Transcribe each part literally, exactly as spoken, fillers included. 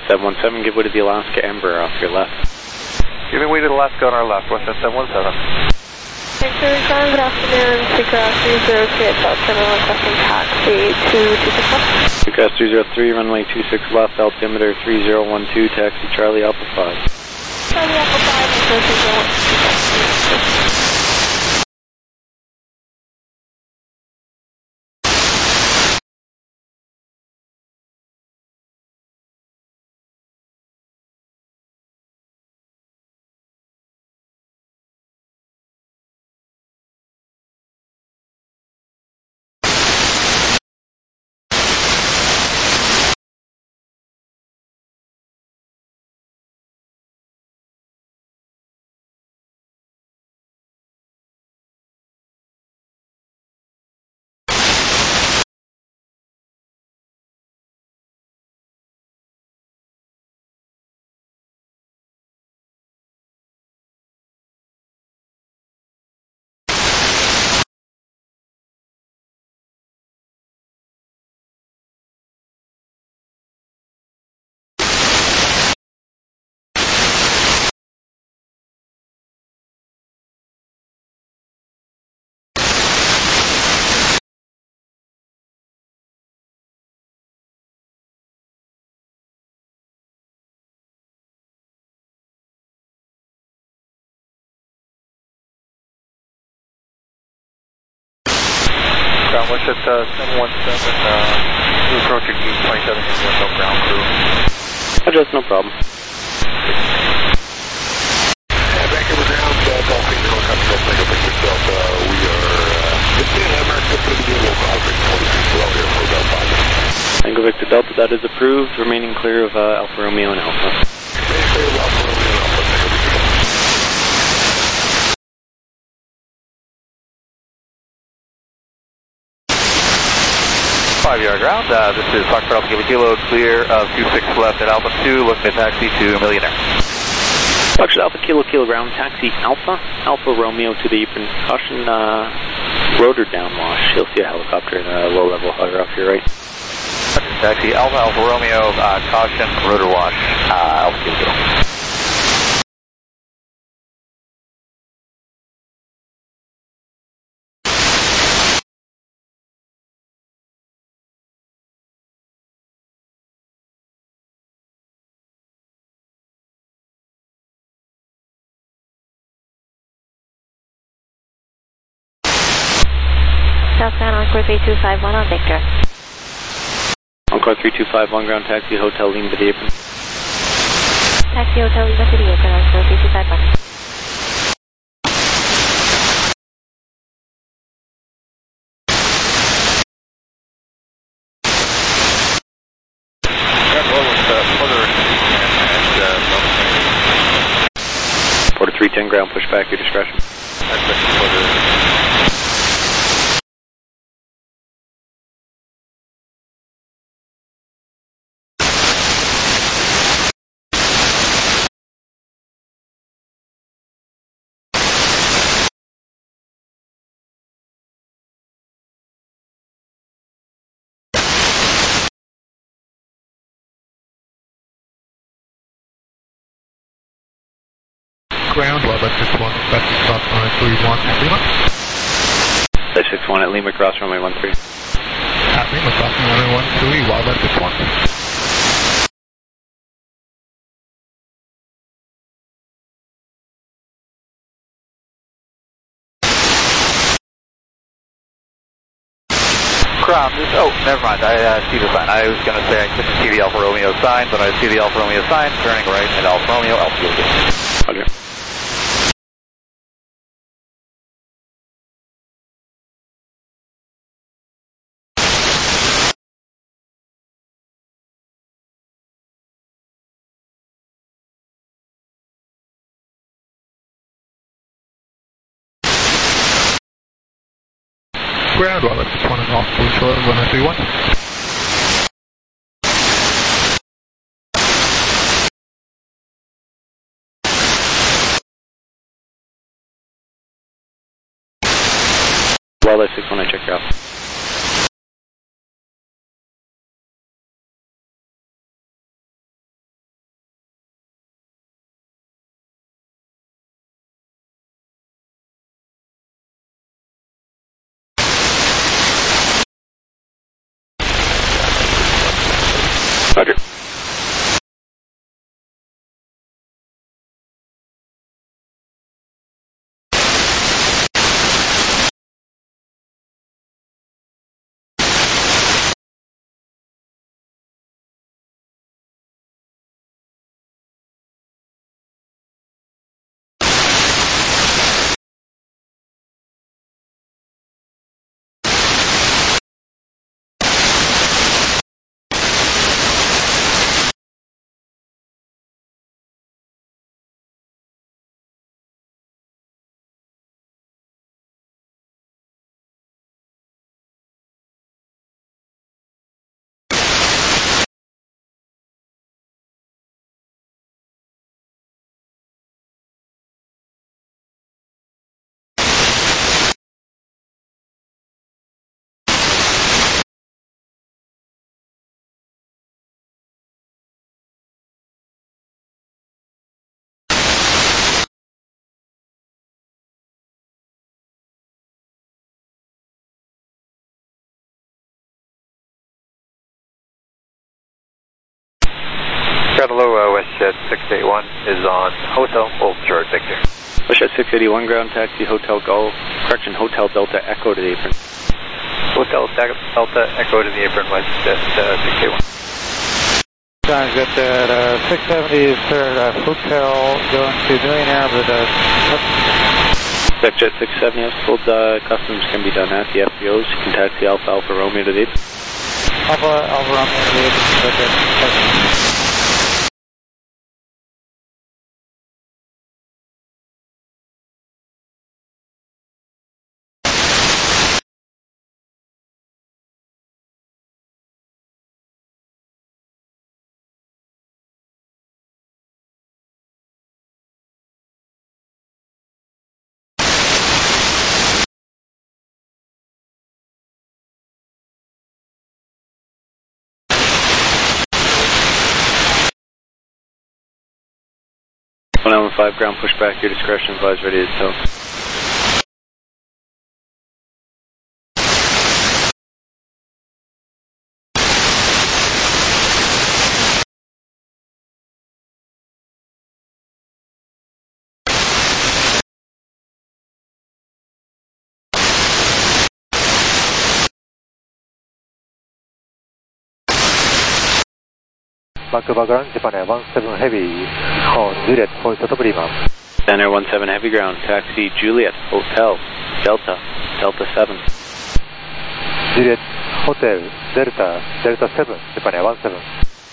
seven one seven, give way to the Alaska Embraer off your left. Giving way to the Alaska on our left, West seven one seven. Victor John, good afternoon. Seacraft three zero three at Delta, requesting taxi two two six one. Seacraft three zero three, runway two six left, altimeter three zero one two, taxi Charlie Alpha five. Charlie Alpha five, three zero one two. Ground West at uh, seven one seven, uh, approaching twenty-seven, no ground crew. Adjust, no problem. Yeah, back over ground, uh, Golf eight zero, Country Golf Tango Victor Delta. We are, uh, just in America, going to be a local outbreak twenty-three twelve here for Delta five. Tango Victor Delta, that is approved, remaining clear of uh, Alfa Romeo and Alpha. Remaining clear of Alfa Romeo and Alpha, Tango Victor Delta. Five yard ground, uh, this is Fox Alpha Kilo Kilo, clear of two six left at Alpha two, looking at taxi to Millionaire. Fox Alpha Kilo Kilo ground, taxi Alpha, Alfa Romeo to the precaution uh, rotor downwash. You'll see a helicopter in a low level hover off your right. Taxi Alpha Alpha Romeo, uh, caution, rotor wash, uh, Alpha Kilo Kilo. Southbound Encore three two five one on Victor. Encore three two five one ground, taxi Hotel Lima to the apron. Taxi Hotel Lima to the apron, Encore three two five one. Porter three ten ground, push back, your discretion. Ground, level six one, that's stop nine three one at Lima. six one at Lima, cross runway one three. At Lima, cross runway one three, Wildlife six one. Ground, this, oh, never mind, I uh, see the sign. I was going to say I couldn't see the Alfa Romeo sign, but I see the Alfa Romeo sign, turning right at Alfa Romeo, Alpha Kilo Kilo. Roger. Ground, Wildlife six one and off, blue short, one nine three one. Wildlife six one, I check you out. Roger. Hello, uh, WestJet six eighty-one is on Hotel Old Short Victor. WestJet six eighty-one, ground taxi, Hotel Golf, correction, Hotel Delta Echo to the apron. Hotel Delta Echo to the apron, WestJet uh, six eighty-one. Sounds good at uh, six seventy, sir, uh, Hotel going to Millionaire with a... WestJet six seventy, has told uh, customs can be done at the F B Os. You can taxi Alpha Alpha Romeo to the apron. Alpha Alpha Romeo to the apron. one nine one five, ground pushback, your discretion, advise ready to tow. Back over ground, Japan Air one seven Heavy on Juliet, Hotel to Lima. Japan Air one seven Heavy, ground taxi Juliet, Hotel, Delta, Delta seven. Juliet, Hotel, Delta, Delta seven, Japan Air one seven.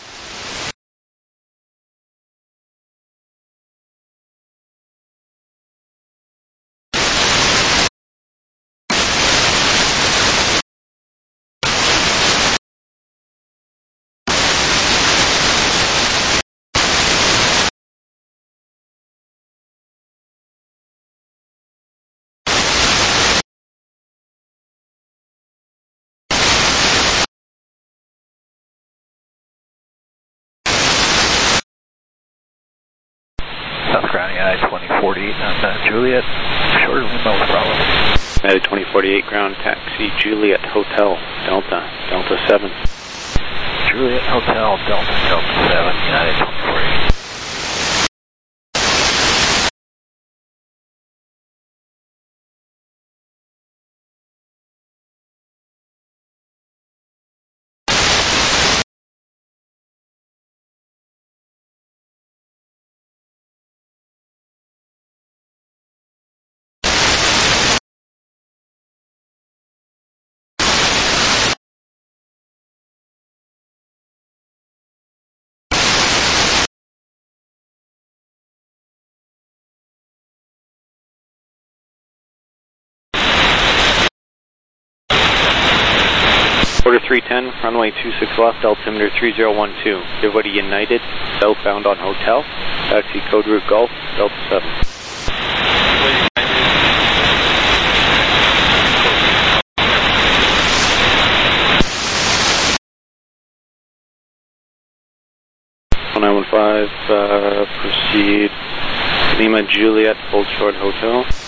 South grounding at I twenty forty-eight on uh, Juliet, short of no problem. United twenty forty-eight, ground taxi Juliet, Hotel, Delta, Delta seven. Juliet Hotel, Delta, Delta seven, United twenty forty-eight. Order three ten, runway two six left, altimeter three zero one two. Everybody United, southbound on Hotel, taxi code route Golf, Delta seven. one nine one five, uh, proceed Lima Juliet, Old Short Hotel.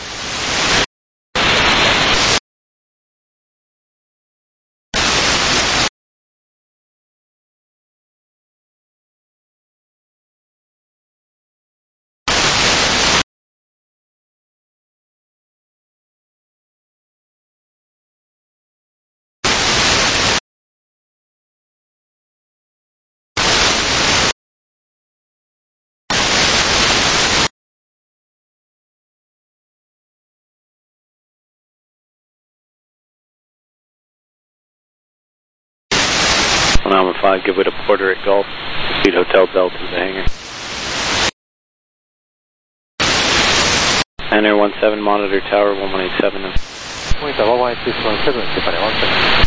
one nine one five, give way to Porter at Gulf. Speed Hotel Delta to the hangar. Hangar one seven, monitor tower one one eight seven. Monitor one one eight seven, Japan one seven.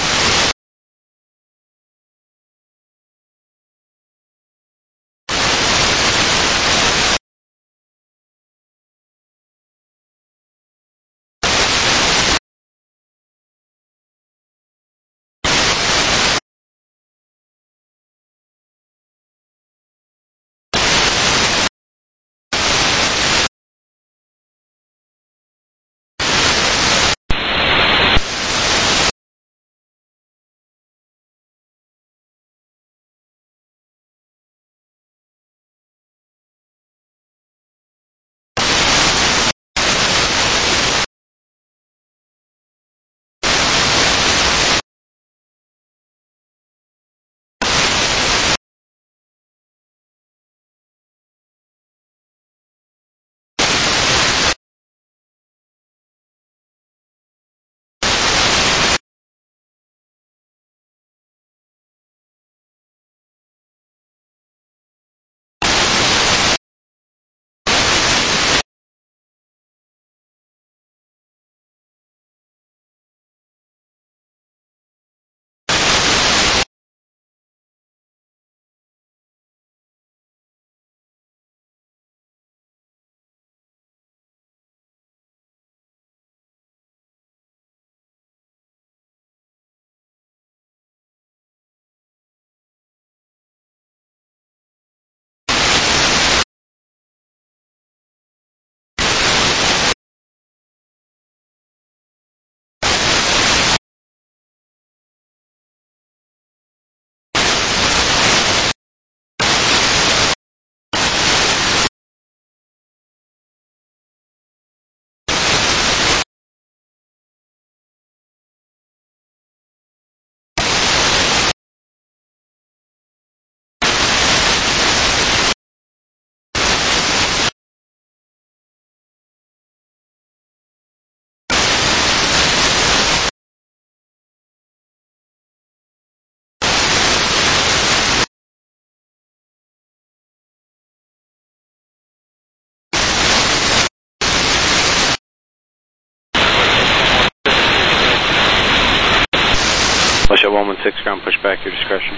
Russia one one six, ground push back, your discretion.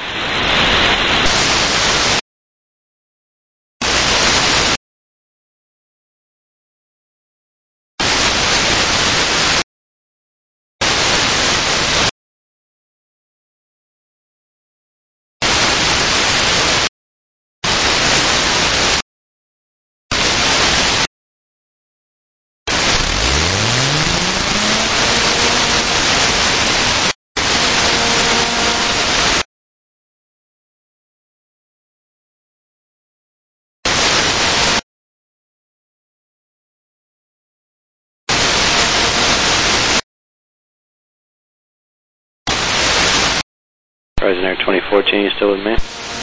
Horizon Air twenty fourteen, you still with me?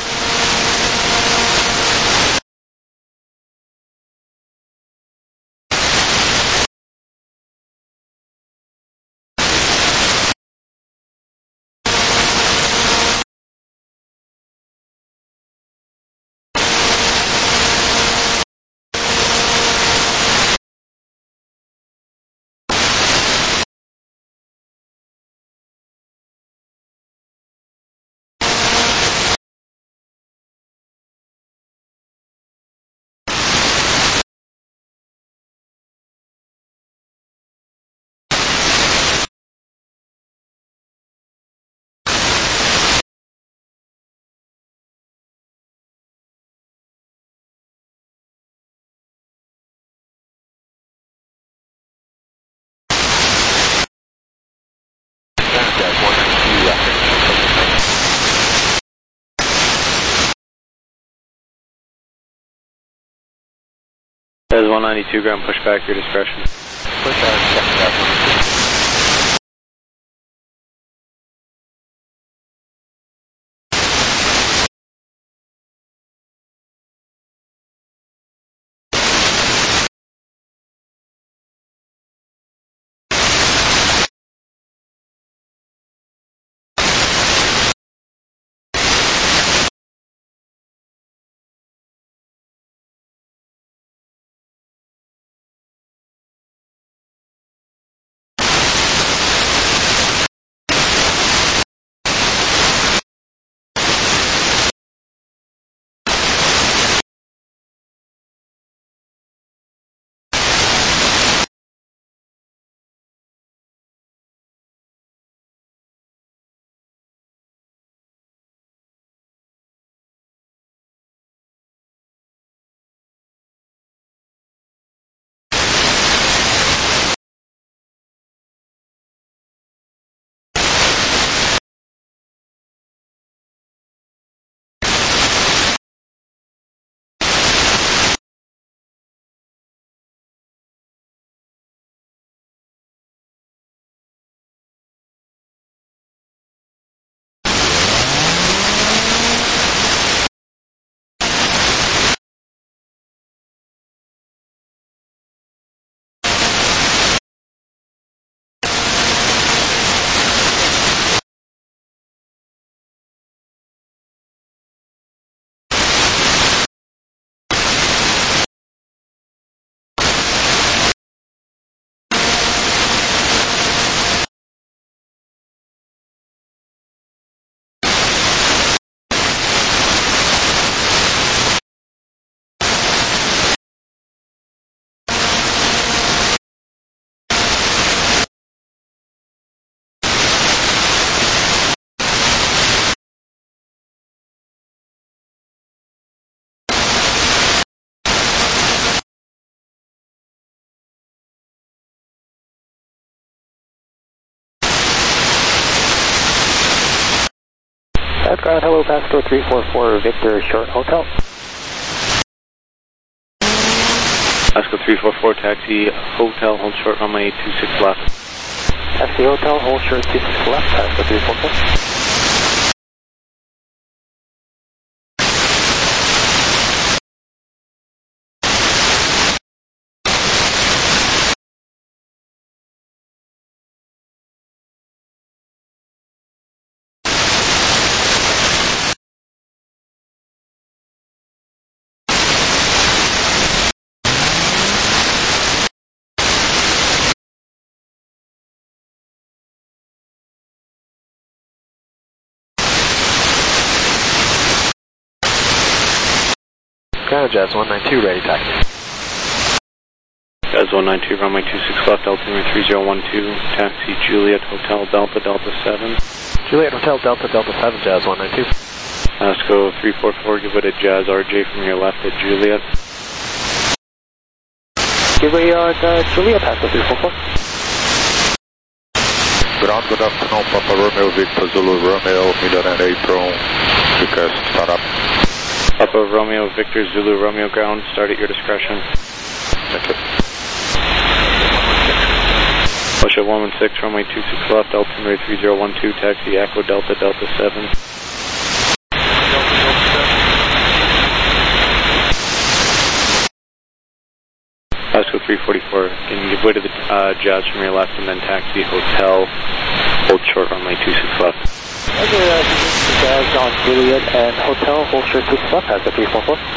There's one ninety-two, ground push back, your discretion. Push back, That's ground, hello, Pasco three four four, Victor, short hotel. Pasco three four four, taxi, hotel, hold short, runway two six left. Taxi, hotel, hold short, two six left, Pasco three four four. Ground Jazz one nine two, ready taxi. Jazz one nine two, runway two six left, altimeter three zero one two, taxi Juliet Hotel Delta Delta seven. Juliet Hotel Delta Delta seven, Jazz one nine two. Pasco three four four, give it a Jazz R J from your left at Juliet. Give a yard, uh, Juliet, Pasco three four four. Ground, good afternoon, Papa Romeo, Victor Zulu, Romeo, Milan and Apron, request start up. Papa Romeo, Victor Zulu, Romeo ground, start at your discretion. Thank you. Push at one one six, runway two six left, altimeter three zero one two, taxi Echo Delta Delta seven. Pasco three forty-four, can you give way to the uh, Jazz from your left and then taxi hotel, hold short runway two six left. Okay, uh, Jazz on Juliet and hotel, hold short two six left, Pasco three four four.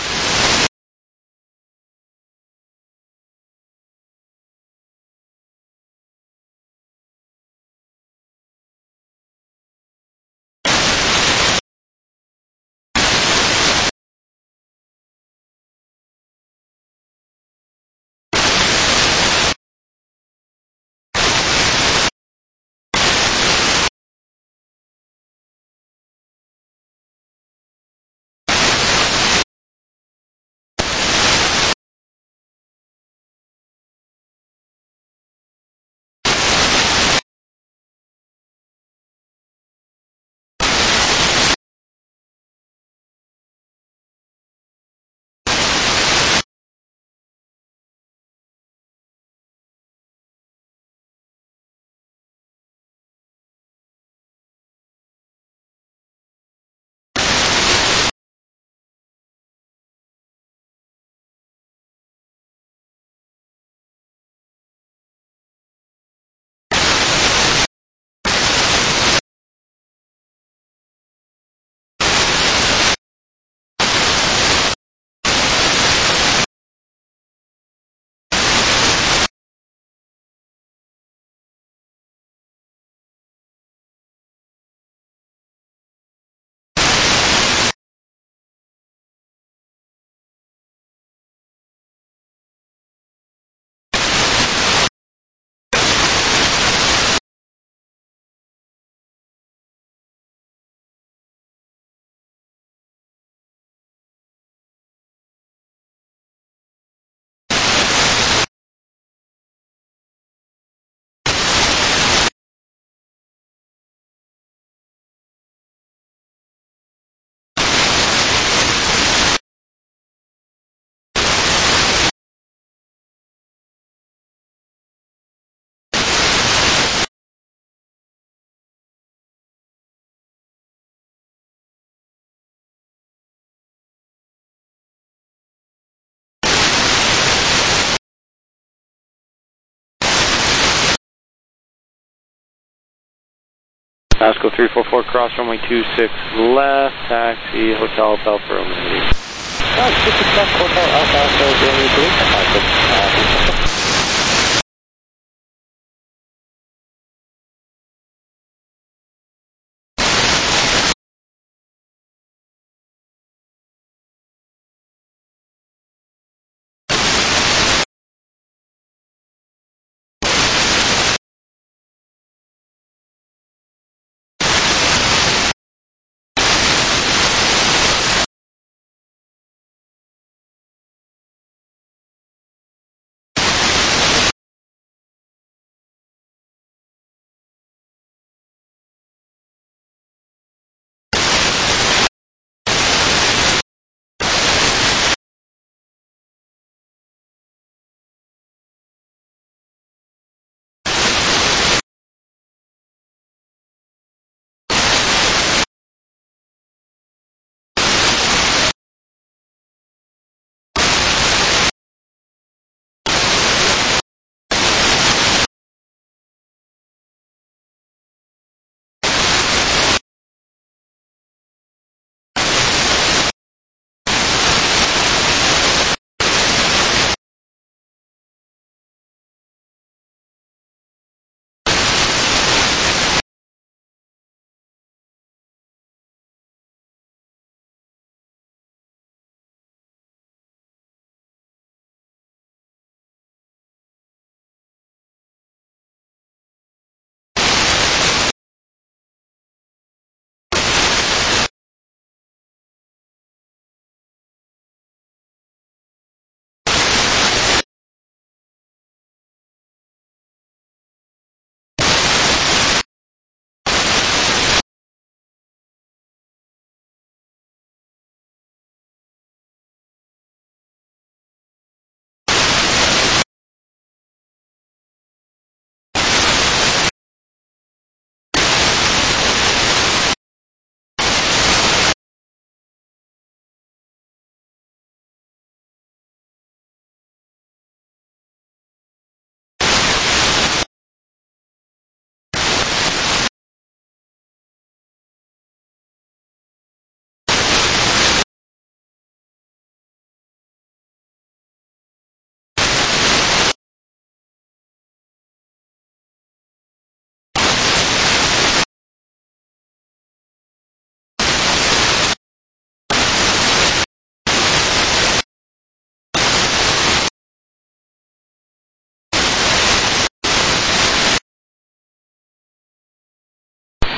Pasco three four four, cross runway two six left, taxi hotel Alpha Romeo. Uh, two six left, hotel Alpha, Alpha, Romeo, Pasco, uh,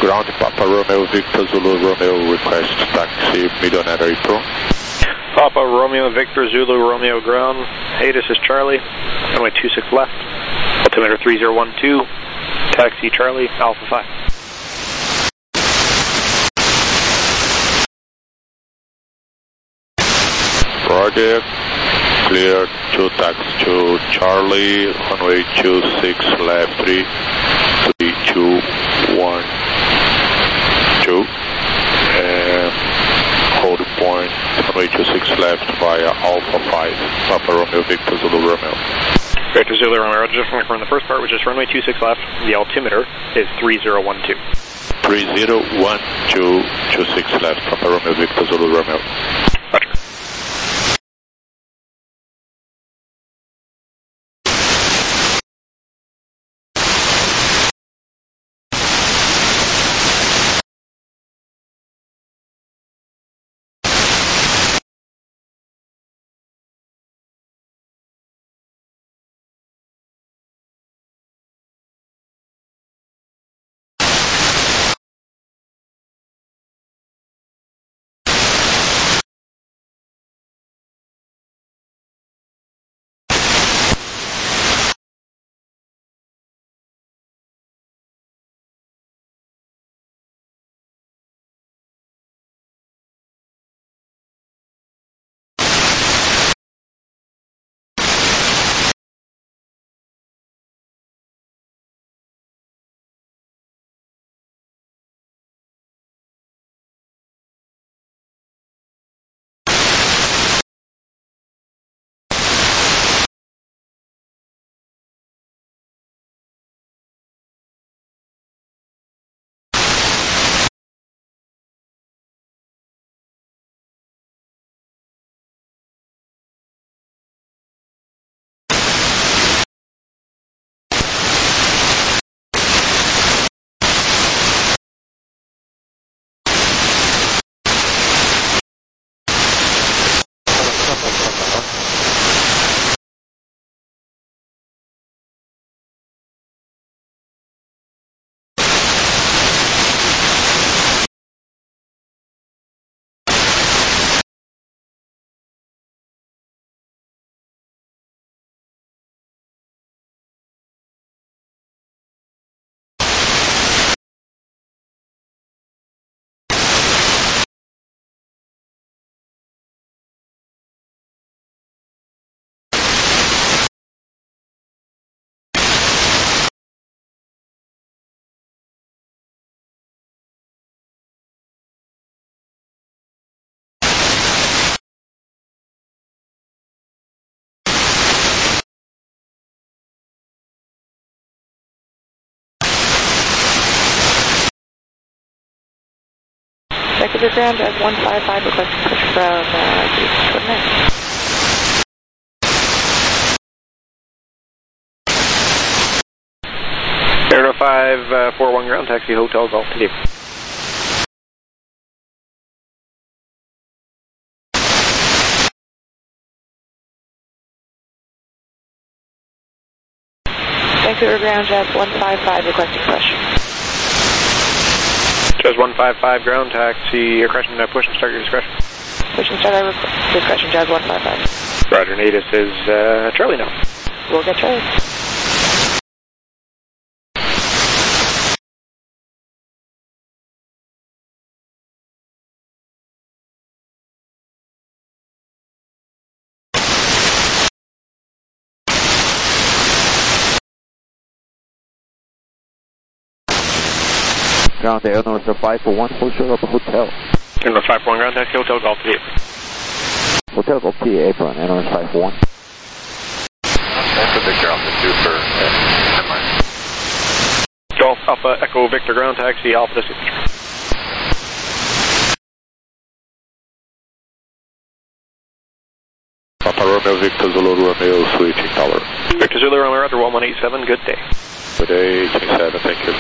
Ground Papa Romeo Victor Zulu Romeo request taxi Millionaire April. Papa Romeo Victor Zulu Romeo ground. Hey, this is Charlie. Runway two six left. Altimeter three zero one two. Taxi Charlie Alpha five. Roger. Clear to taxi to Charlie. Runway two six left. three three two one two. And hold point. Runway two six left via Alpha five. Papa Romeo Victor Zulu Romeo. Victor Zulu Romeo, just from the first part, which is runway two six left. The altimeter is three zero one two. three zero one two, two six left, Papa Romeo Victor Zulu Romeo. Roger. Executive ground as one five five requesting push from uh, equipment. Aero five four one ground taxi Hotel Golf to you. Vancouver ground jazz one five five requesting push. Jazz one five five ground taxi, your question, uh, push and start your discretion. Push and start our discretion, jazz one five five. Roger, Natus is uh, Charlie now. We'll get Charlie. Ground Air North five four one, full short of the hotel. Air North five four one ground taxi, Hotel Golf to you. Hotel Golf T A apron, Air North five four one. That's a Victor Alpha two for uh, Golf Alpha Echo Victor ground taxi, Alpha to signature. Papa Romeo Victor Zulu Romeo switching tower. Victor Zulu Romeo, Roger one one eight seven, good day. Good day, twenty-seven, thank you.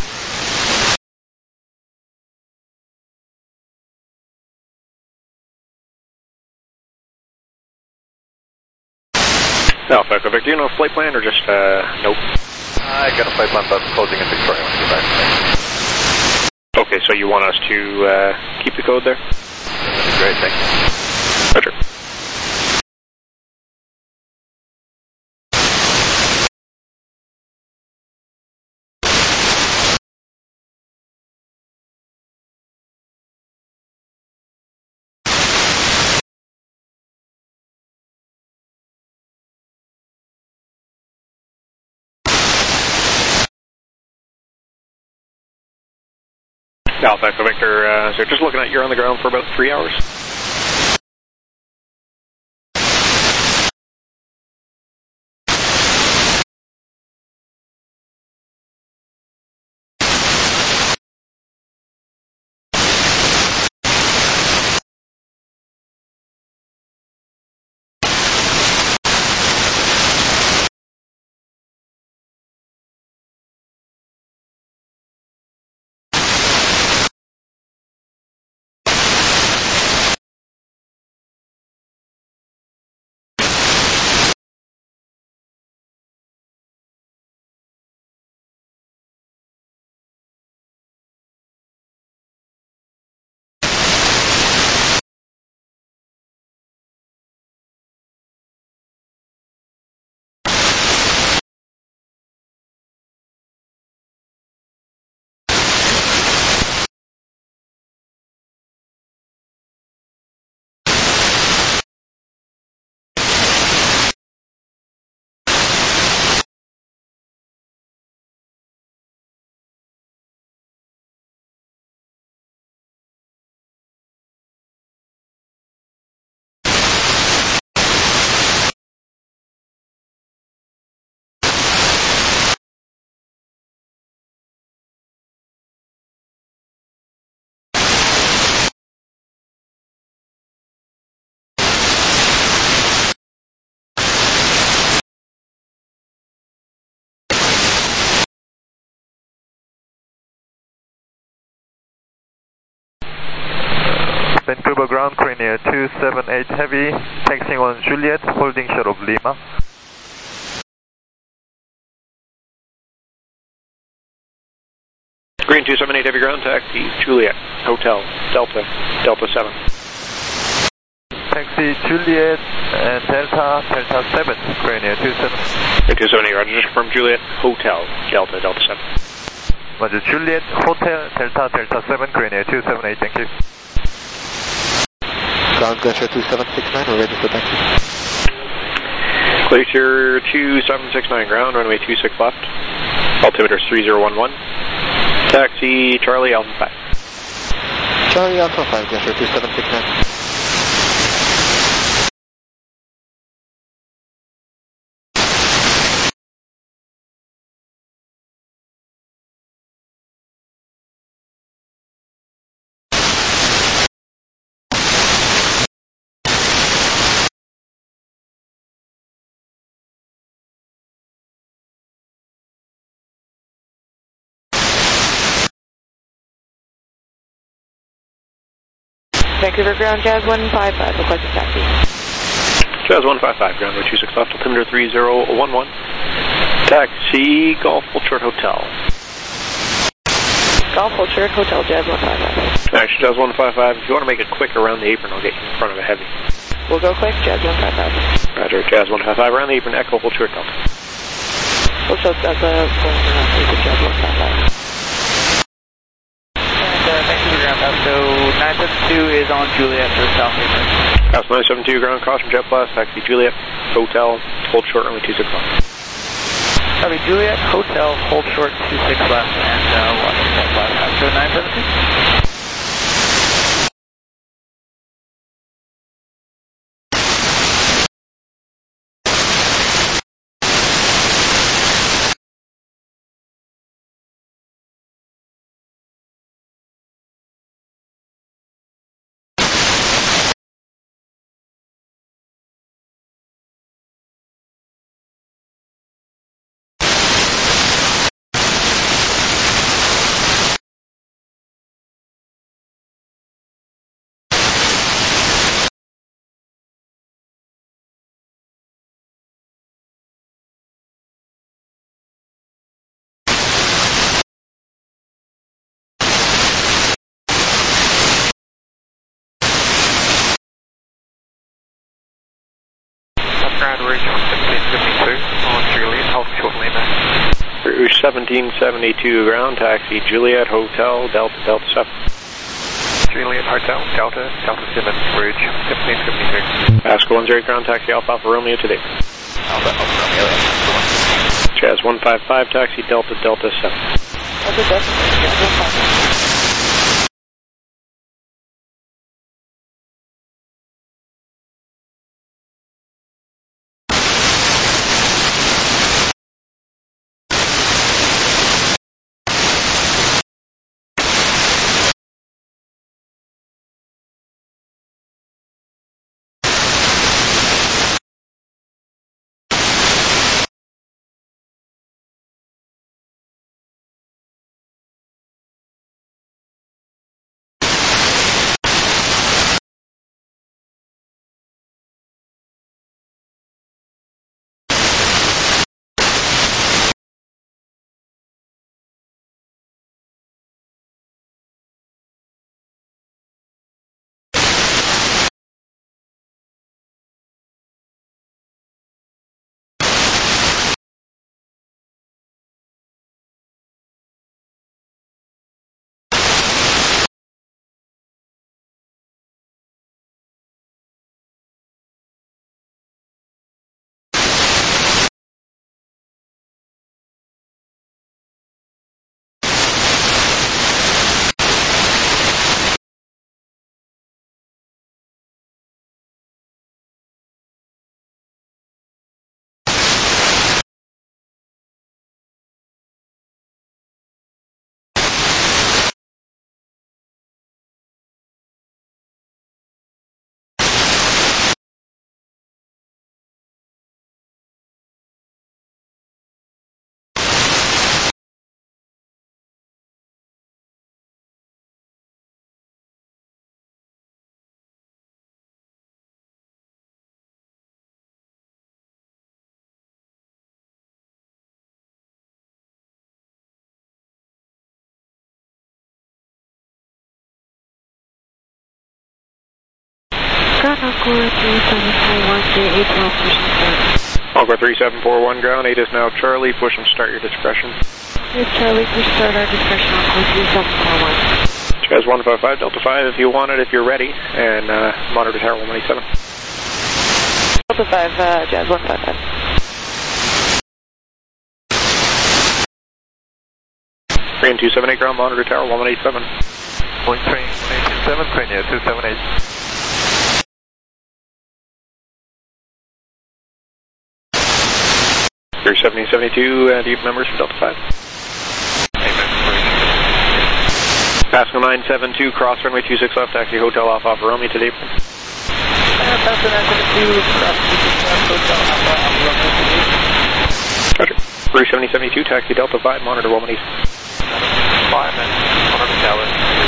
Alpha Echo Victor, do you know flight plan or just, uh, nope? I got a flight plan, but closing in Victoria when I get back. you want us to uh, keep the code there? That'd be great, thank you. Roger. Alpha Echo Victor, uh, so just looking at you're on the ground for about three hours. Vancouver ground, Cranier two seven eight Heavy, taxiing on Juliet, holding short of Lima. Green two seven eight Heavy ground, taxi Juliet, Hotel, Delta, Delta seven. Taxi Juliet and Delta, Delta seven, Cranier two seven. two seven eight, Roger, just confirm Juliet, Hotel, Delta, Delta seven. Roger, Juliet, Hotel, Delta, Delta seven, Cranier two seven eight, thank you. Ground Glacier two seven six nine, we're ready for taxi. Glacier two seven six nine ground, runway two six left. Altimeter three zero one one. Taxi Charlie Alpha five. Charlie Alpha five, Glacier two seven six nine. Vancouver ground, Jazz one five five, requesting taxi. Jazz one five five, ground, two six left, altimeter three zero one one. Taxi Golf Ultra Hotel. Golf Ultra Hotel, Jazz one five five. Actually, Jazz one five five, if you want to make it quick around the apron, I'll get you in front of a heavy. We'll go quick, Jazz one five five. Roger, Jazz one five five, around the apron, Echo Ultra Delta. Ultra Delta, going around, Jazz one five five. So nine seven two is on Juliet for South Apron. House nine seven two, ground, caution, jet blast, taxi Juliet, Hotel, hold short, runway two six left. Copy, Juliet, Hotel, hold short, two six left, and uh, watch jet blast after nine seven two. ground rouge seventeen seventy-two on Juliet, hold short Lima. Rouge seventeen seventy-two ground, taxi Juliet Hotel, Delta Delta seven. Juliet Hotel, Delta, Delta seven, Rouge seventeen seventy-two. Pasco one zero ground, taxi Alpha Alpha Romeo today. Alpha Alpha Romeo, yeah. Jazz one five five, taxi Delta Delta seven. Delta Delta, Jazz one five five. Encore three seven four one, eight now push and start. Encore three seven four one ground, eight is now Charlie, push and start your discretion. Yes, Charlie, push start our discretion, Encore three seven four one. Jazz one five five, Delta five if you want it, if you're ready, and uh, monitor tower one eighty-seven. Delta five, uh, Jazz one five five. three and two seven eight ground, monitor tower one eighty-seven. Point three, one eight two seven, train here, two seven eight. Three seventy seventy-two, uh, deep numbers for Delta five. Pasco nine seven two, cross runway two six left, taxi Hotel Alpha Alpha Romeo to Dayton. Pasco nine seven two, cross two six left, Hotel Alpha Alpha Romeo to Dayton. Roger. three seventy seventy-two, taxi Delta five, monitor one eighty. Five and monitor tower.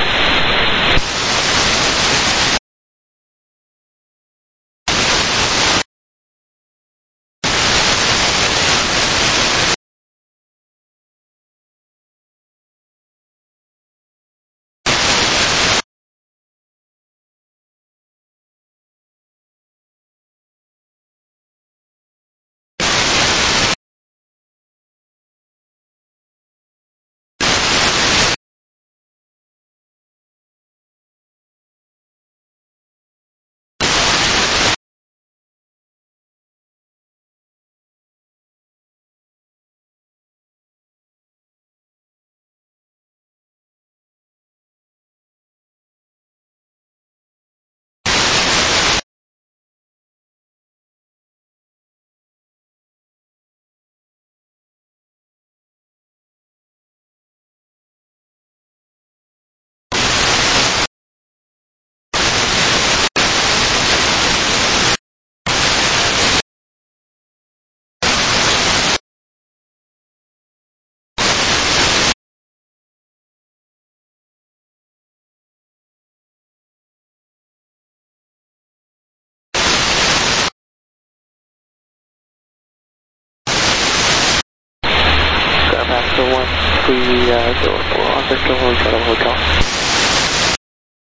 Pasco one three zero four on Victor Hotel Hotel.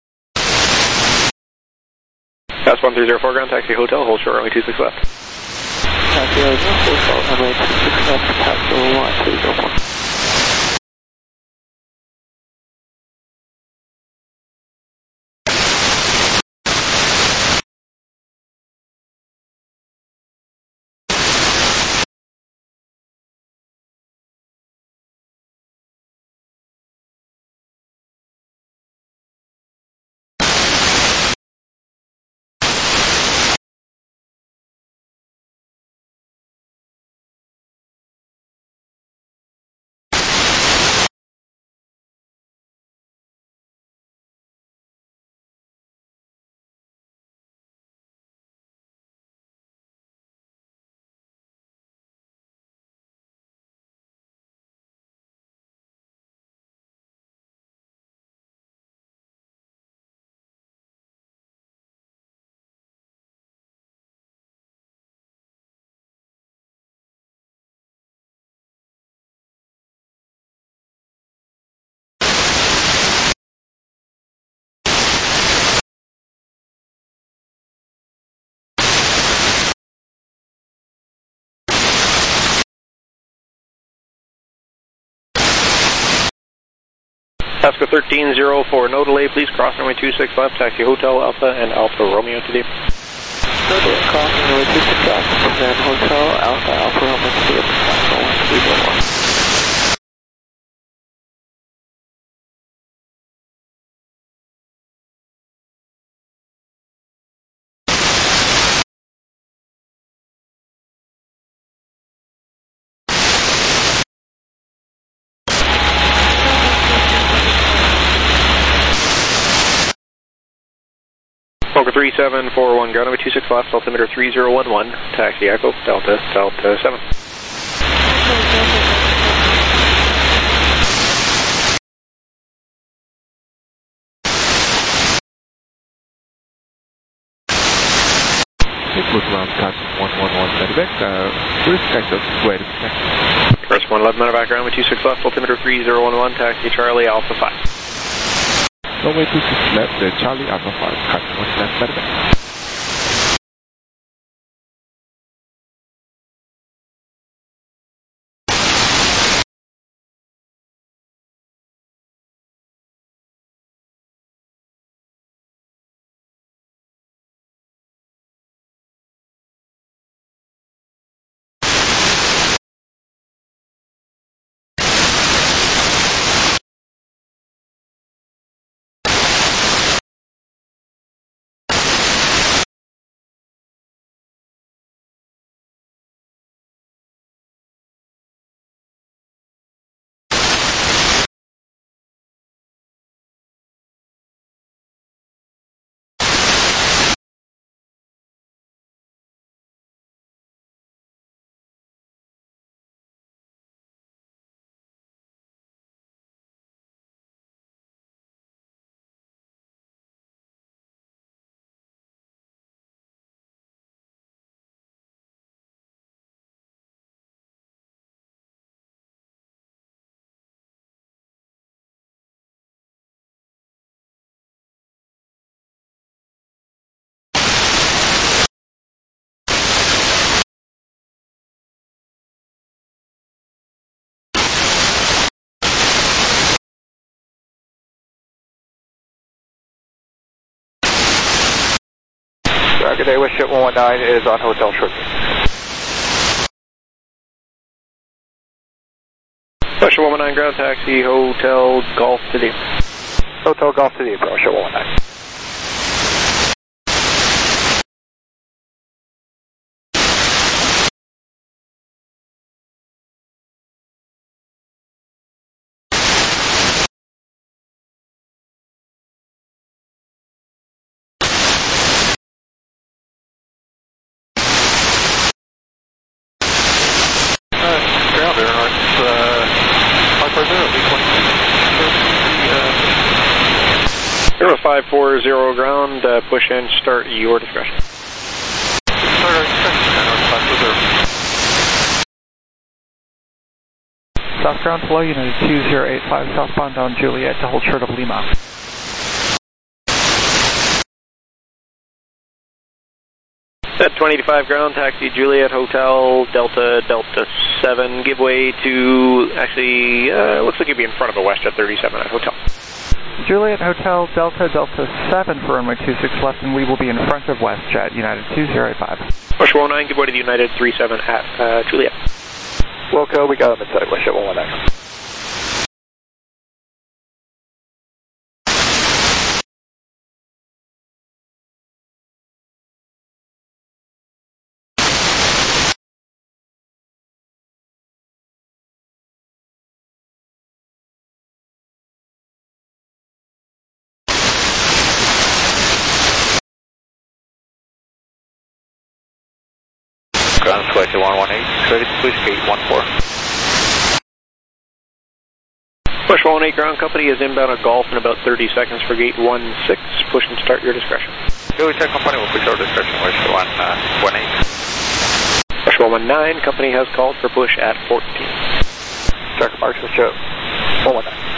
Pass one three zero four ground, taxi Hotel, hold short runway two six left. taxi Arizona, full call, runway two six left, taxi one three zero four. Pasco thirteen zero four, no delay, please cross runway two six left, taxi Hotel Alpha and Alpha Romeo to the... No delay, cross runway two six left, then Hotel Alpha, Alpha Romeo to the Pasco one three zero one. Fokker three seven four one, ground number two six left, altimeter three zero one one, taxi Echo, Delta, Delta seven. It was around time one one one Medivac, uh, first exit, wait a second. First one eleven minute background, number two six left, altimeter three zero one one, taxi Charlie Alpha five. Runway two six left, uh, Charlie Alpha five, cutting one left Medivac. Good day, Westjet one one nine is on Hotel shortly. Westjet one one nine, ground taxi, Hotel Golf to the... Hotel Golf to the approach, Westjet one one nine. five four zero ground, uh, push in, start your discretion. South ground flow, unit two zero eight five, southbound down Juliet to hold short of Lima. At one eighty-five ground, taxi Juliet Hotel, Delta, Delta seven, give way to, actually, uh, looks like you'd be in front of a WestJet thirty-seven at Hotel. Juliet Hotel, Delta, Delta seven for runway two six left, and we will be in front of WestJet, United two zero eight five. WestJet one nine, give way to the United three seven at uh, Juliet. Wilco, we got him inside WestJet one nine. Ground switch at one one eight, ready to push gate one four. Push one eight ground company is inbound at Golf in about thirty seconds for gate one six. Push and start your discretion. Go check company will push our discretion with one one eight. Push one one nine, company has called for push at fourteen. Check marks with show. one one nine.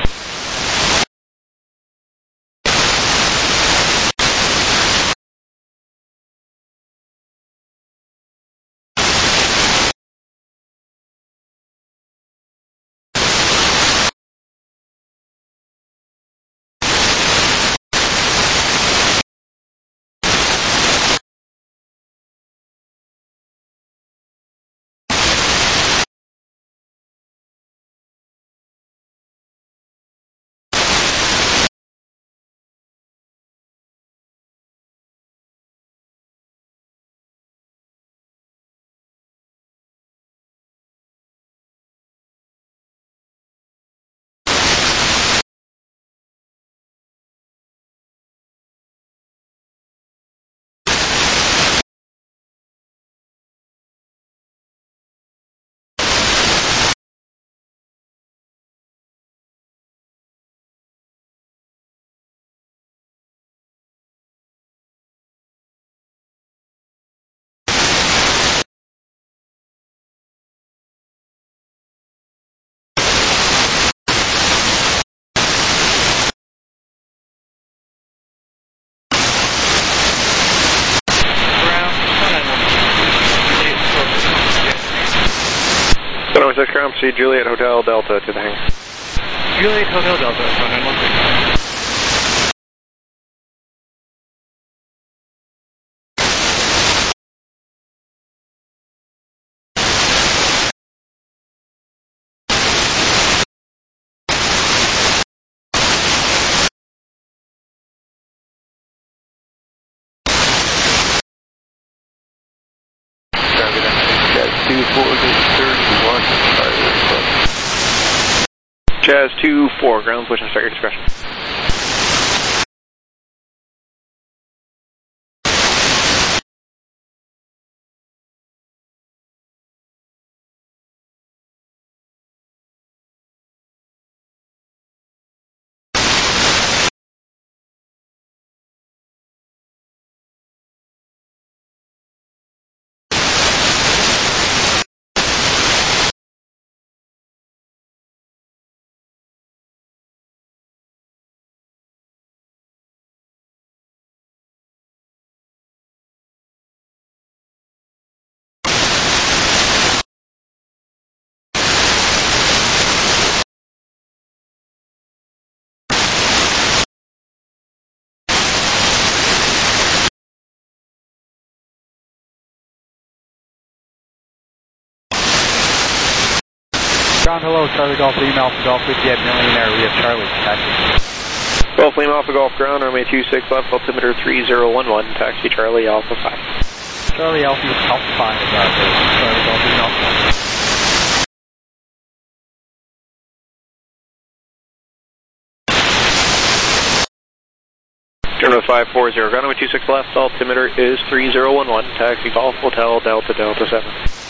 six ground, proceed Juliet Hotel Delta to the hangar. Juliet Hotel Delta, one nine one six. Jazz two four, ground push and start your discretion. Ground hello, Charlie Golf, Lima Alpha Golf, with you at Millionaire, we have Charlie, taxi. Golf Lima Alpha Golf ground, runway two six left, altimeter three zero one one, taxi Charlie Alpha five. Charlie Alpha Alpha five, Charlie Golf Lima Alpha. Turn with five four zero, ground runway two six left, altimeter is three zero one one, taxi Golf Hotel Delta Delta seven.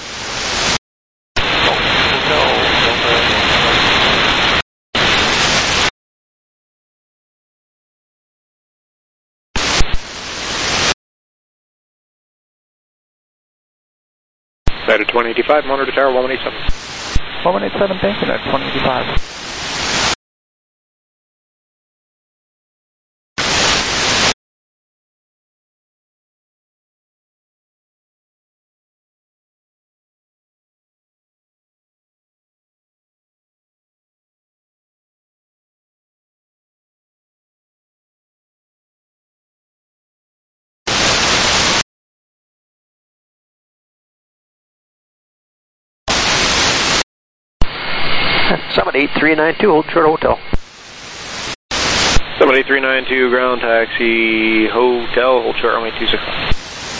United one eighty-five, monitor tower one one eight seven. one one eight seven, thank you, United one eighty-five. Summit eight three nine two, hold short hotel. Summit eight three nine two, ground taxi, hotel, hold short runway two six left.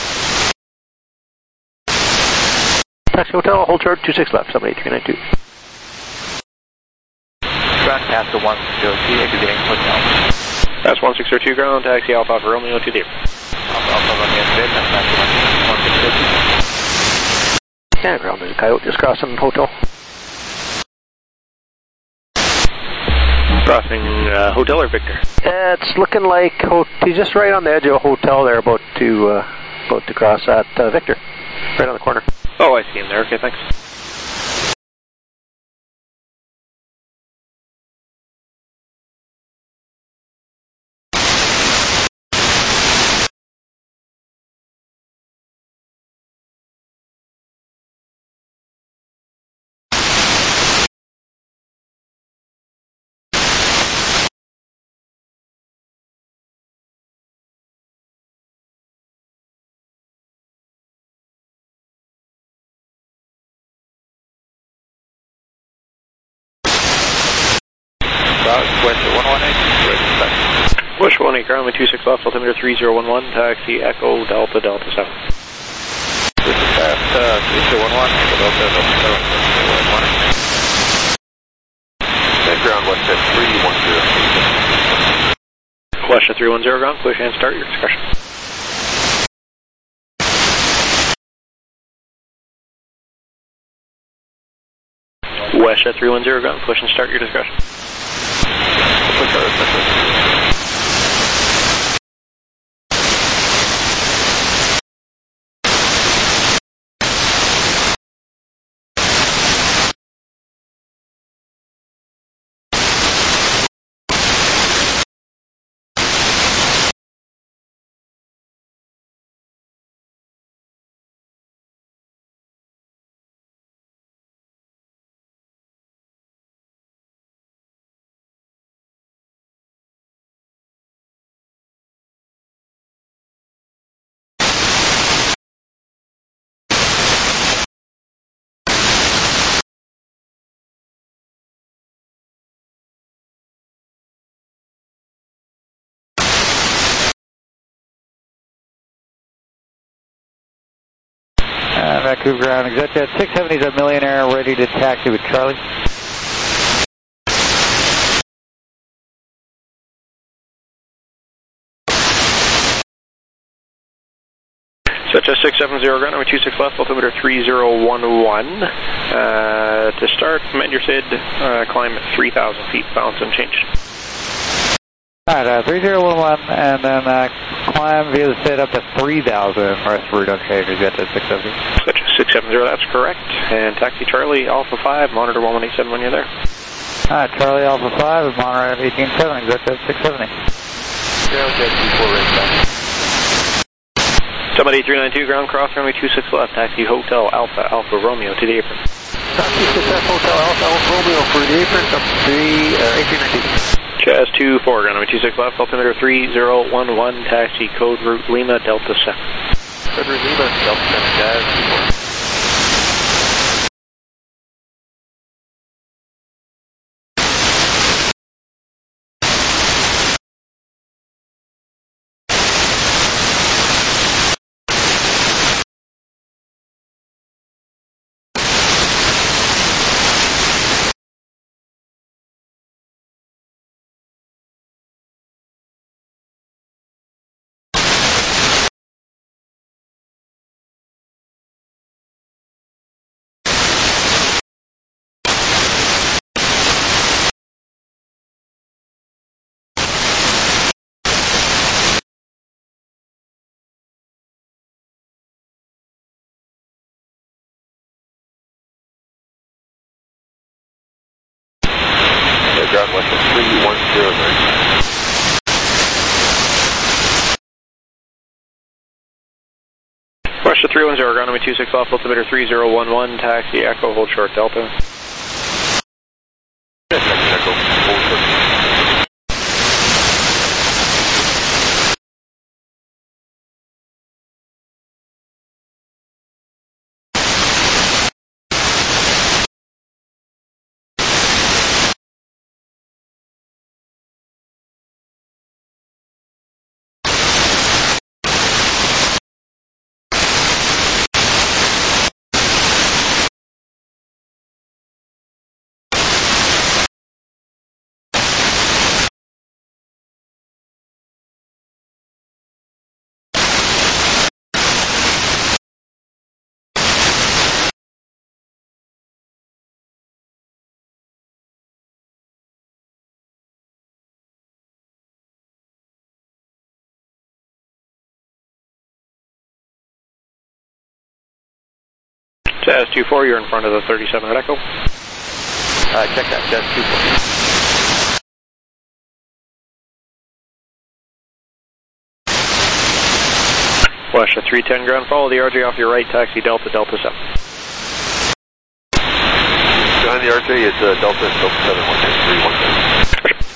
Taxi hotel, hold short two six left, Summit eight three nine two. Ground Castle one six zero two, exiting hotel. That's one six zero two, ground taxi, Alpha Alpha Romeo to the airport. Alpha Alpha Romeo to the airport, taxi one six zero two. Yeah, ground, there's a coyote just crossing hotel. Crossing uh, hotel or Victor? Uh, it's looking like ho he's just right on the edge of a hotel there, about to uh, about to cross at uh, Victor, right on the corner. Oh, I see him there. Okay, thanks. West one one eight, Bush one eight, ground two six left, altimeter three zero one one, taxi Echo Delta Delta seven. This is fast, uh, three zero one one, Echo Delta Delta seven, one one. That ground West at three one zero. West at three one zero, ground, push and start your discussion. West at three one zero, ground, push and start your discussion. Uh, Vancouver ground, ExactJet six seventy is a Millionaire, ready to taxi with Charlie. Such as six seven zero, ground number two six left, altimeter three zero one one. Uh, to start, command your S I D, uh, climb three thousand feet, balance unchanged. Alright, uh, three zero one one, and then uh, climb via the S I D up to three thousand, rest route okay, ExactJet six seventy. Such as six seven zero, that's correct. And taxi Charlie, Alpha five, monitor one one eight seven when you're there. Alright, Charlie Alpha five, monitor at eighteen seven, ExactJet six seventy. ExactJet two four right back. Summit eight three nine two, ground cross runway two six left, taxi Hotel Alpha Alpha Romeo to the apron. Taxi Success Hotel Alpha Alpha Romeo for the apron, up to three, uh, eight three nine two. Chaz two four, ground number two six left, altimeter three zero one one, taxi code route Lima Delta seven. Code route Lima Delta seven, Chaz two four. Ground West at three one zero. West at three one zero, ground number two six left, altimeter three zero one one, taxi Echo, hold short Delta. Echo, hold short. Jazz two four, you're in front of the thirty-seven at Echo. Uh, check that, Jazz two four. West three ten ground, follow the R J off your right, taxi Delta, Delta seven. Behind the R J is uh, Delta, Delta seven one two three one seven.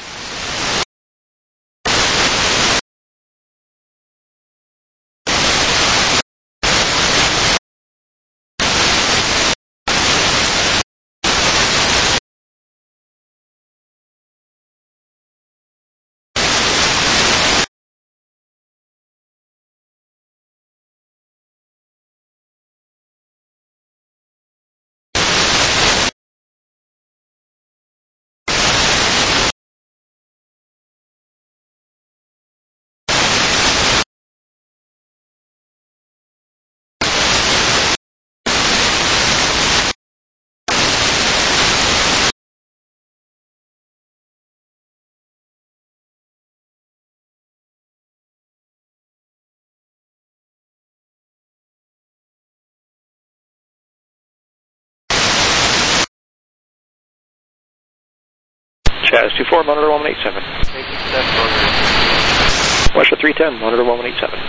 Jazz two four, monitor one one eight seven. West three ten, monitor one one eight seven.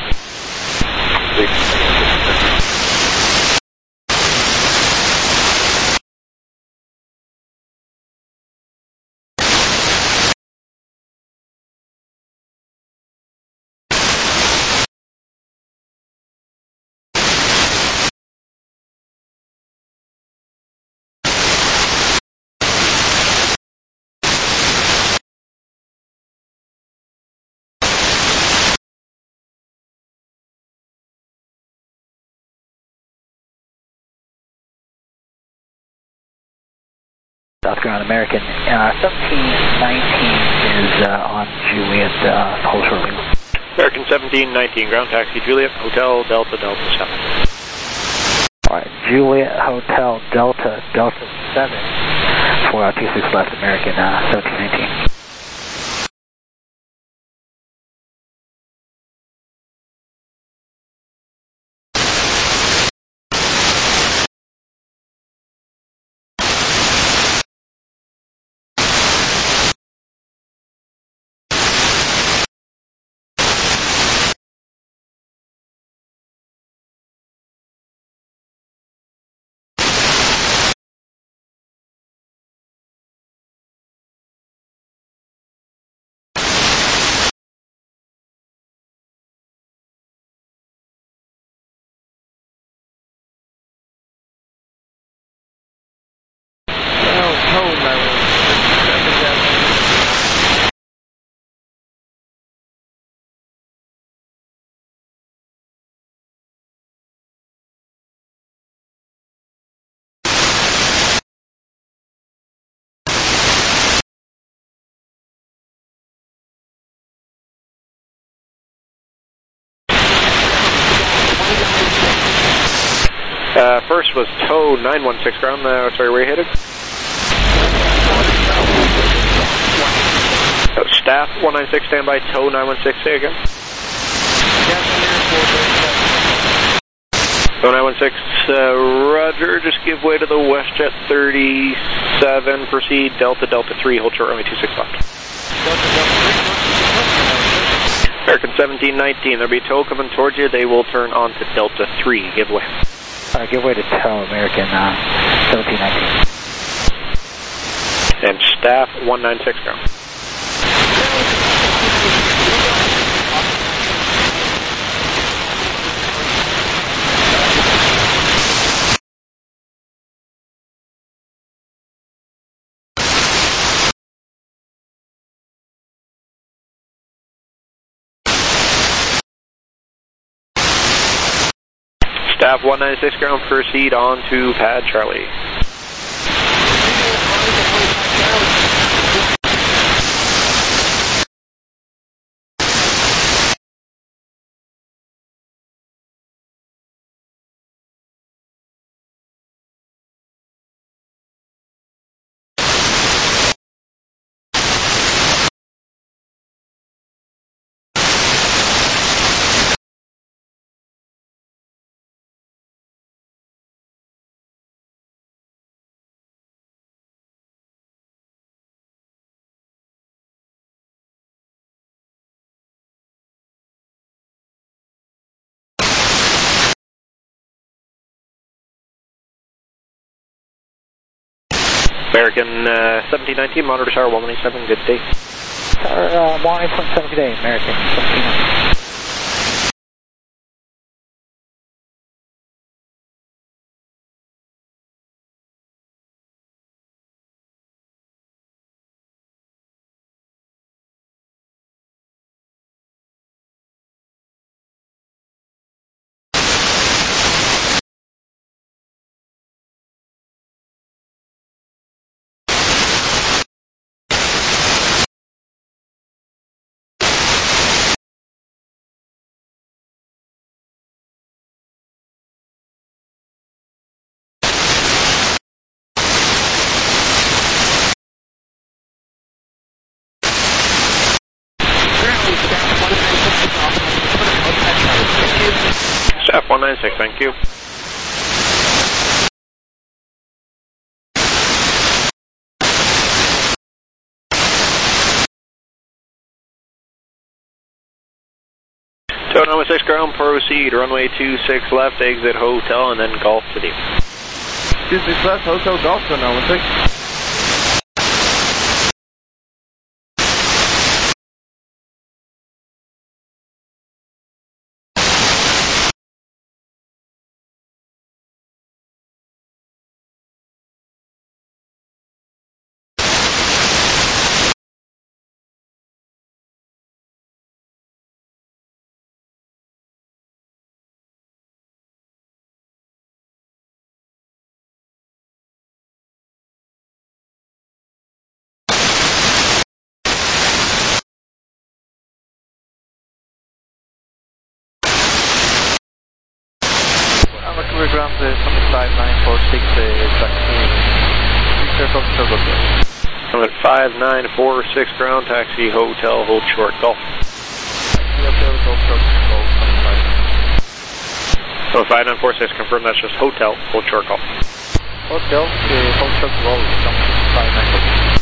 South Carolina American. Uh, seventeen nineteen is uh, on Juliet, uh, hold shortly. American seventeen nineteen, ground taxi Juliet, Hotel, Delta, Delta seven. Alright, Juliet, Hotel, Delta, Delta seven, four out two six left, American uh, seventeen nineteen. Uh, first was tow nine one six ground, uh, sorry, where are you headed? Uh, staff one nine six, standby, tow nine one six, say again. Tow nine one six, uh, roger, just give way to the WestJet thirty-seven, proceed, Delta, Delta three, hold short runway two six left. American seventeen nineteen, there'll be a tow coming towards you, they will turn on to Delta three, give way. Uh, give way to tow, American uh, seventeen nineteen. And staff one nine six ground. Staff one nine six ground, proceed on to pad Charlie. American uh, seventeen nineteen, monitor tower one one eight seven, good day. Tower uh, one eight point seven, good day, American seventeen nineteen. Staff one nine six, thank you. Tower six ground, proceed, runway two six left, exit hotel, and then Gulf to the two six left, hotel Gulf, to Tower six. Vancouver ground, uh, five nine four six, uh, Summit five nine four six ground, taxi hotel, hold short, Gulf. So five nine four six, confirm that's just hotel, hold short, Gulf. Hotel, uh, hold short, Gulf, five nine four six.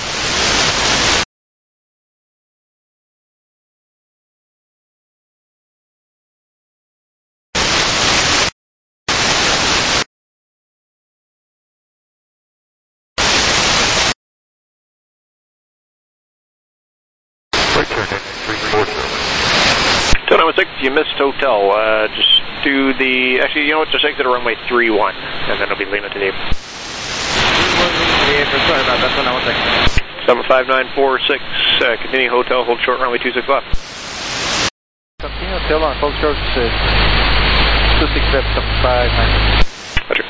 Tower six, you missed hotel. Uh, just do the, actually, you know what, just exit runway three one, and then it'll be leaning to the apron. Sorry about that, one second. Summit five nine four six, uh, continue hotel, hold short, runway two six left. Continue hotel on hold short, uh, two six left, Summit five nine. Roger.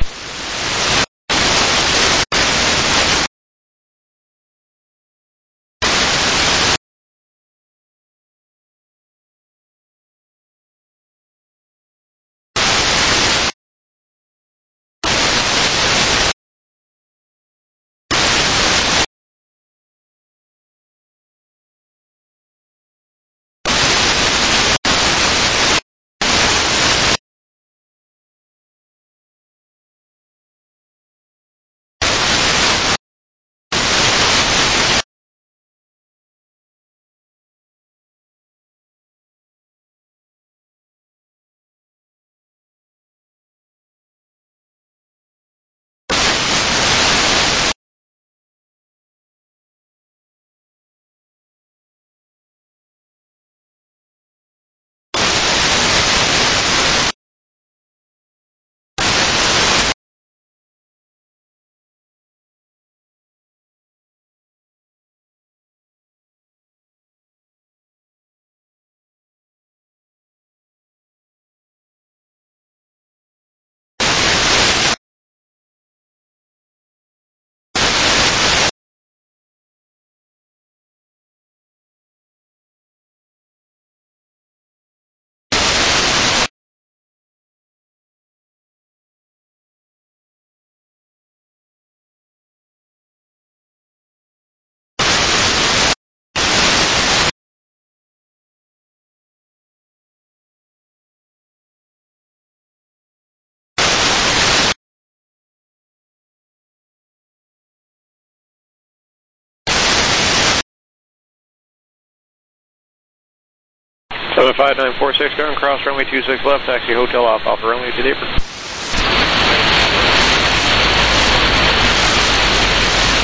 Summit five nine four six, ground, cross runway two six left, taxi hotel off, Alpha runway to the apron.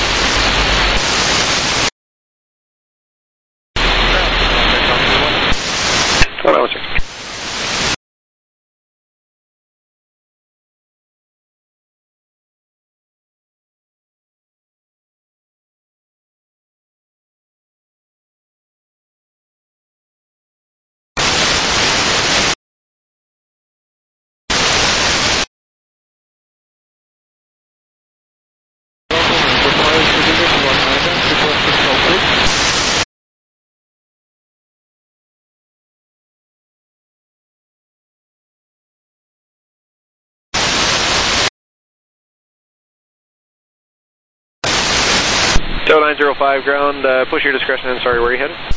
Delta nine zero five ground, uh, push your discretion and sorry, where are you headed?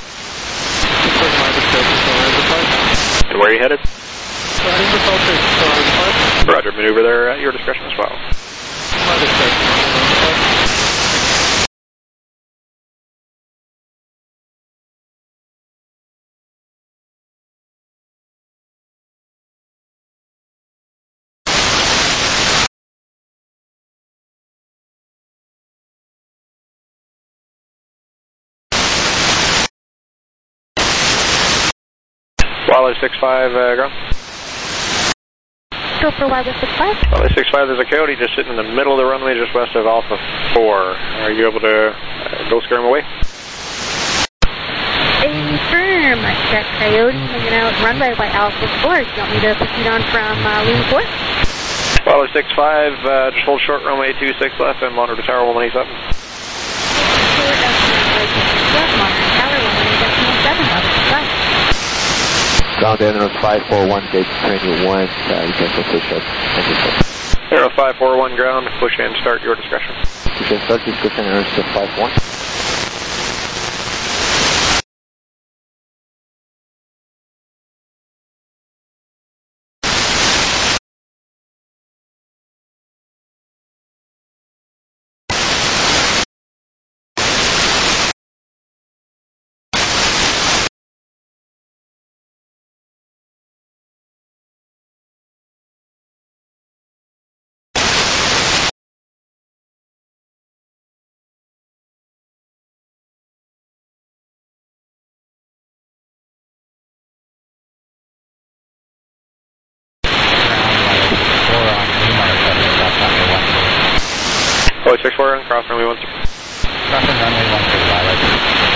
And where are you headed? Roger, maneuver there at your discretion as well. Wally six five, uh, ground. Go for Wally six five. Wally six five, there's a coyote just sitting in the middle of the runway just west of Alpha four. Are you able to uh, go scare him away? Affirm. That coyote hanging out runway by Alpha four. Do you want me to proceed on from uh, Lima four? Wally six five, uh, just hold short runway two six left and monitor tower one eighty-seven. Short runway two six left, monitor tower one eighty-seven, Wally six five. Ground Air five four one, gate training one, uh, you can push up. Thank you, sir. Aero five four one ground, push and start your discretion. You can start discretion Aero five one. Wally six four, cross runway one three. Crossing runway one three, Violet.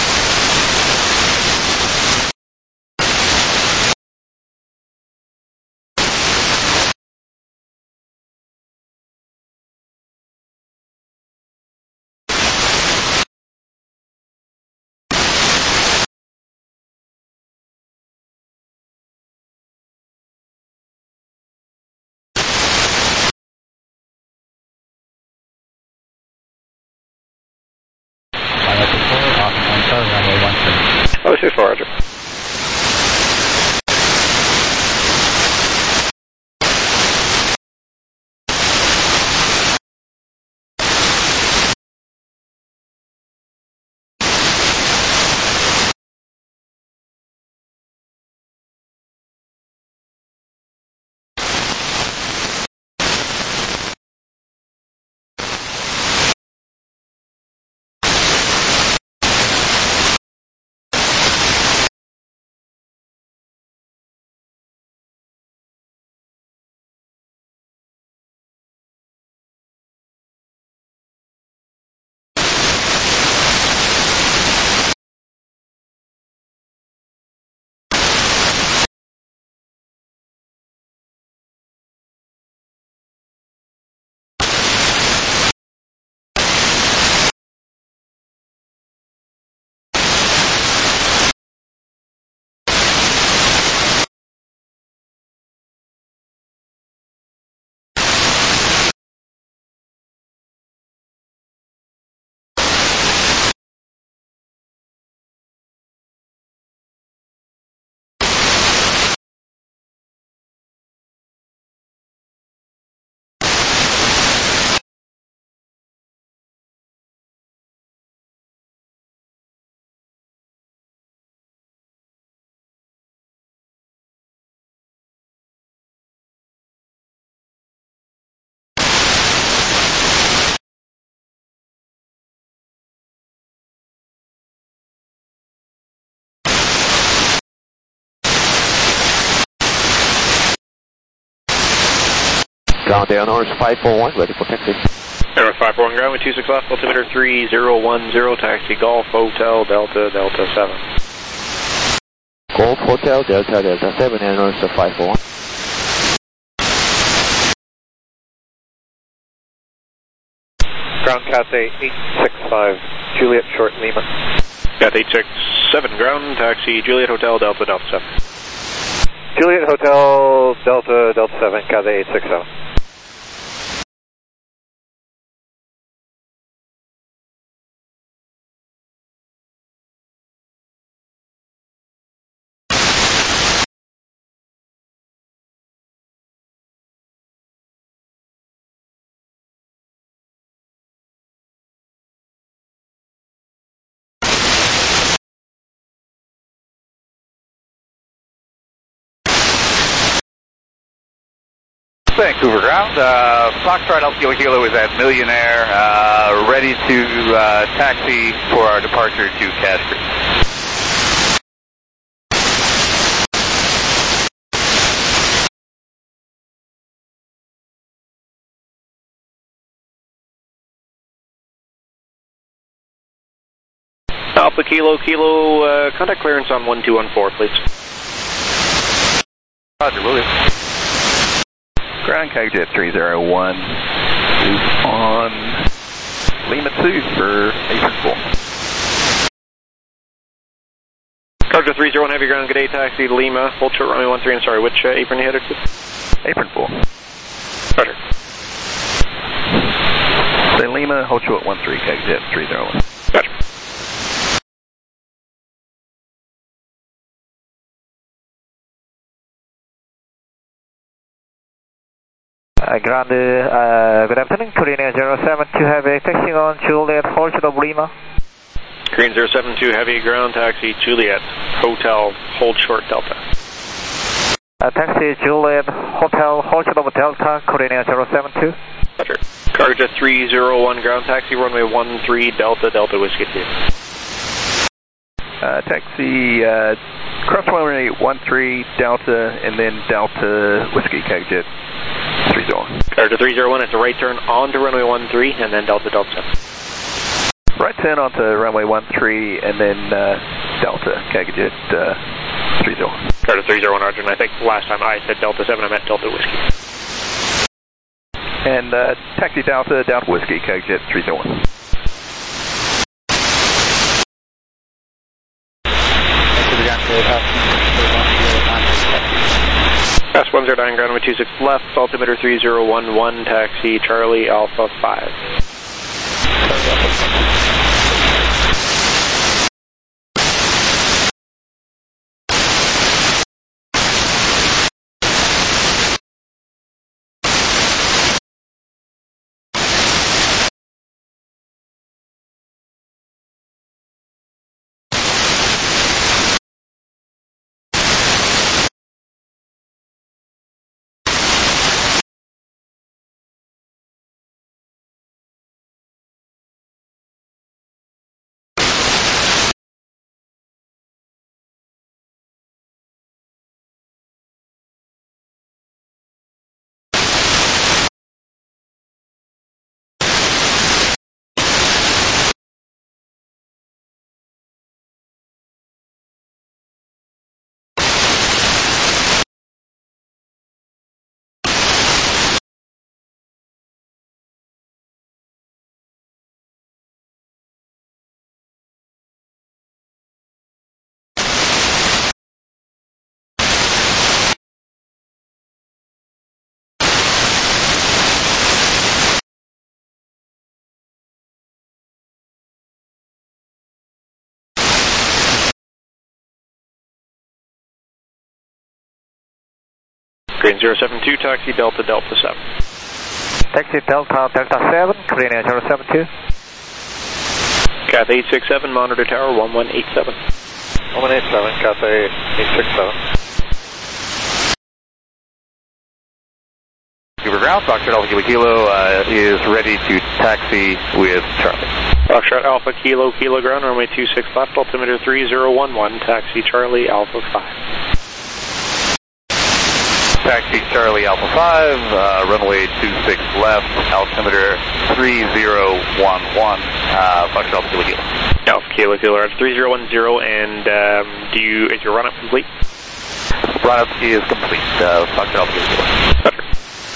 Wally six four, roger. Ground Air North five four one, ready for taxi. Aero five four one ground with two six left, altimeter three zero one zero, taxi Golf Hotel Delta Delta seven. Golf Hotel Delta Delta seven, Air North five four one. Ground Cathay eight six five, Juliet Short Lima. Cathay eight six seven ground, taxi Juliet Hotel Delta Delta seven. Juliet Hotel Delta Delta seven, Cathay eight six seven. Vancouver ground. Uh, Foxtrot Alpha Kilo Kilo is at Millionaire, uh, ready to uh, taxi for our departure to Cache Creek. Alpha Kilo Kilo, uh, contact clearance on one two one four, please. Roger, William. Ground Kagjet three zero one is on Lima two for Apron four. Kagjet three zero one, heavy ground, good day, taxi to Lima, hold short runway one three, and sorry, which uh, apron you headed to? Apron four. Roger. Say Lima, hold short one three, Kagjet three zero one. Roger. Uh, Ground, uh, good afternoon, Korean Air zero seven two Heavy, taxiing on Juliet, hold short of Lima. Korean zero seven two, heavy ground taxi, Juliet, Hotel, hold short Delta. Uh, taxi, Juliet, Hotel, hold short of Delta, Korean Air zero seven two. Roger. Cargo three zero one, ground taxi, runway one three, Delta, Delta Whiskey two. Uh, taxi, uh, cross runway one three, Delta, and then Delta Whiskey Kagjet three zero one. Cargo three zero one, it's a right turn onto runway one three, and then Delta, Delta seven. Right turn onto runway one three, and then uh, Delta Kagjet uh, three zero one. Cargo three zero one, Roger, and I think last time I said Delta seven, I meant Delta Whiskey. And uh, taxi Delta, Delta Whiskey Kagjet three zero one. Pass one zero nine, ground number two six left, altimeter three zero one one, taxi Charlie Alpha five. Korean zero seven two, taxi Delta, Delta seven. Taxi Delta, Delta seven, Korean Air zero seven two. Cathay eight six seven, monitor tower one one eight seven. one one eight seven, Cathay eight six seven. Vancouver ground, Foxtrot Alpha Kilo Kilo uh, is ready to taxi with Charlie. Foxtrot Alpha Kilo Kilo ground, runway two six left, altimeter three zero one one, taxi Charlie Alpha five. Taxi Charlie Alpha five, uh, runway two six left, altimeter three zero one one, uh, Foxtrot Alpha Kilo Kilo. Alpha Kilo Kilo, that's three zero one zero, and um, do you, is your run-up complete? Run-up is complete, uh, Foxtrot Alpha Kilo Kilo. Roger.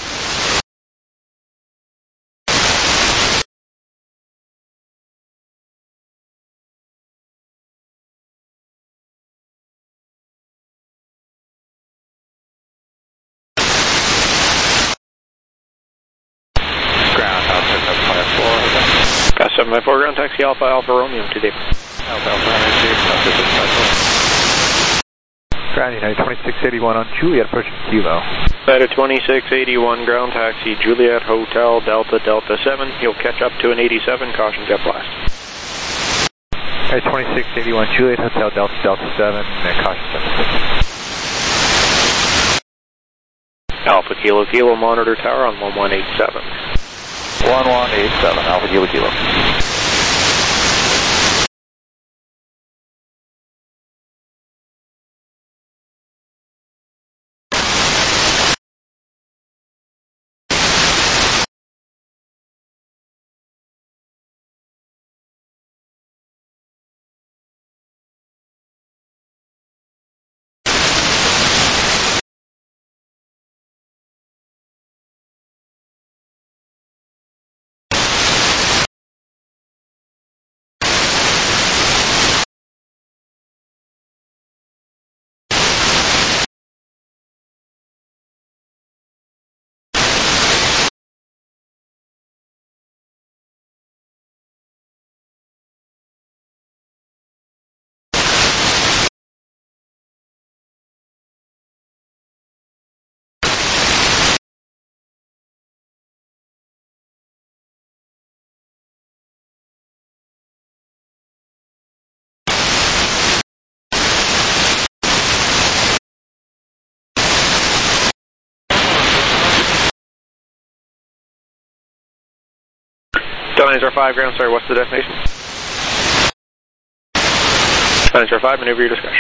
seven by four, ground taxi Alpha Alpha Romeo to David. Alpha Alpha Romeo. Ground United twenty-six eighty-one on Juliet, approaching Kilo. United twenty-six eighty-one, ground taxi Juliet Hotel Delta Delta seven. You'll catch up to an eighty-seven, caution jet blast. United twenty-six eighty-one, Juliet Hotel Delta Delta seven, and caution jet blast. Alpha Kilo Kilo, monitor tower on one one eight seven. one one eight seven, Alpha Kilo Kilo. Delta Star five, ground, sorry, what's the destination? Delta Star five, maneuver your discretion.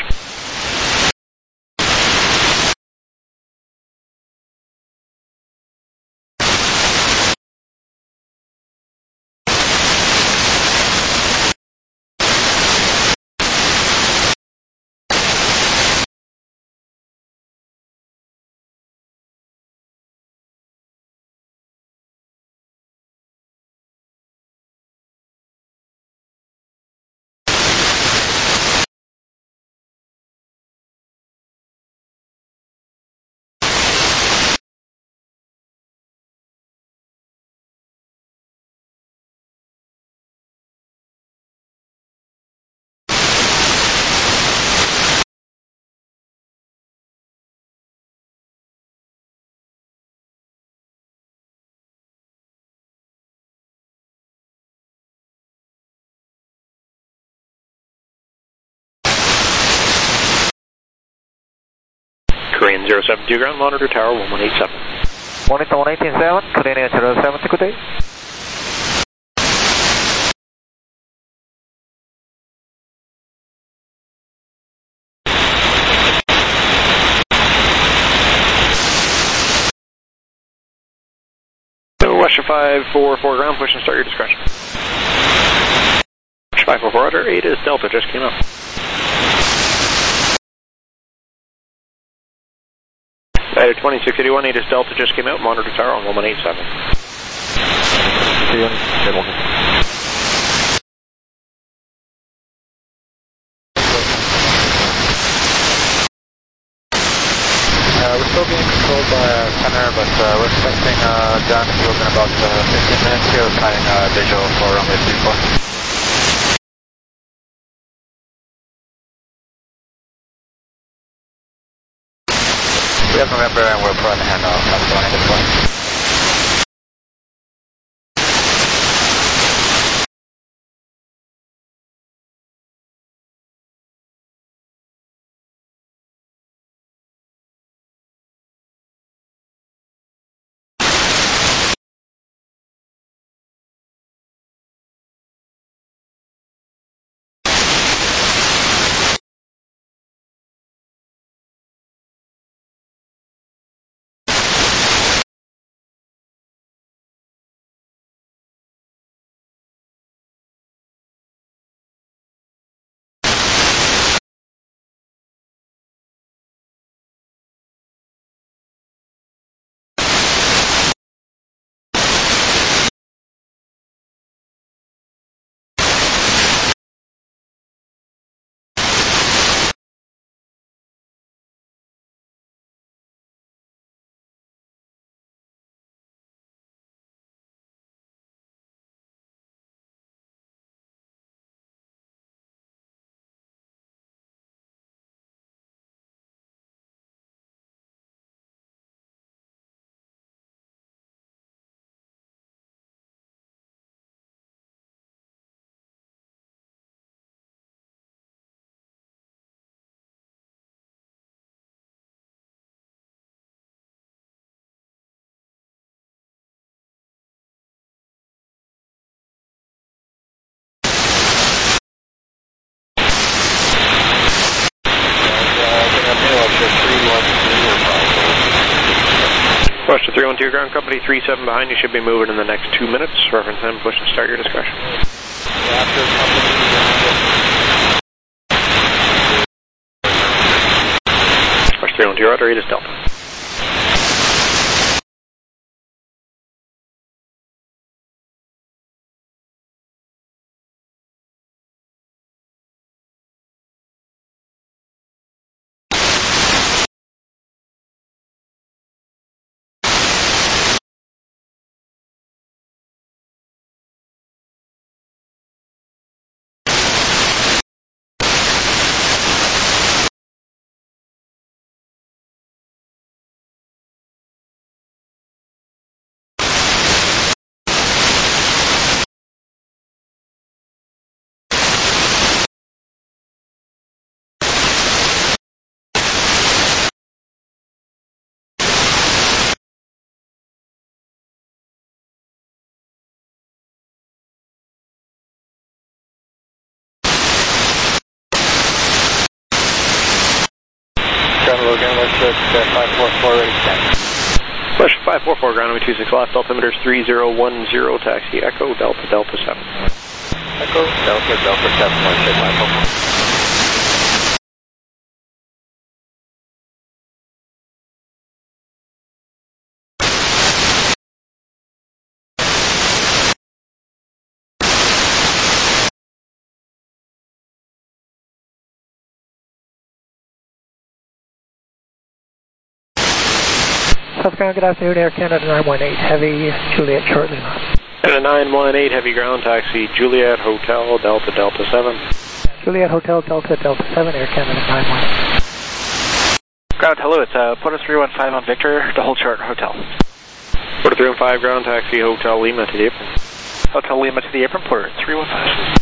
Korean zero seven two ground, monitor tower one one eight seven. Monitor one eight seven, Korean zero seven two, good day. Western five four four ground, push and start your discretion. Western five four four, order, eight is Delta, just came up. United twenty-six eighty-one, eight is Delta, just came out, monitor tower on one one eight seven. Uh, we're still being controlled by uh, center, but uh, we're expecting uh, down field in about uh, fifteen minutes here, planning uh, visual for runway three four. We have November and we're putting the handoff, that's going at this point. Buster three one two, ground company three seven behind you, should be moving in the next two minutes. Reference them, push and start your discussion. After company. Buster three one two, rotor eight is Delta. five four four, ready to stand. Push five four four, ground two six left, altimeter three zero one zero, taxi Echo, Delta, Delta seven. Echo, Delta, Delta seven, one six five four. South Ground, good afternoon, Air Canada nine one eight, Heavy, Juliet, short Lima. Canada nine one eight, Heavy ground taxi, Juliet, Hotel, Delta, Delta seven. Juliet, Hotel, Delta, Delta seven, Air Canada nine one eight. Ground, hello, it's uh, Porter three one five on Victor, to hold chart, Hotel. Porter three one five, ground taxi, Hotel Lima to the apron. Hotel Lima to the apron, Porter three one five.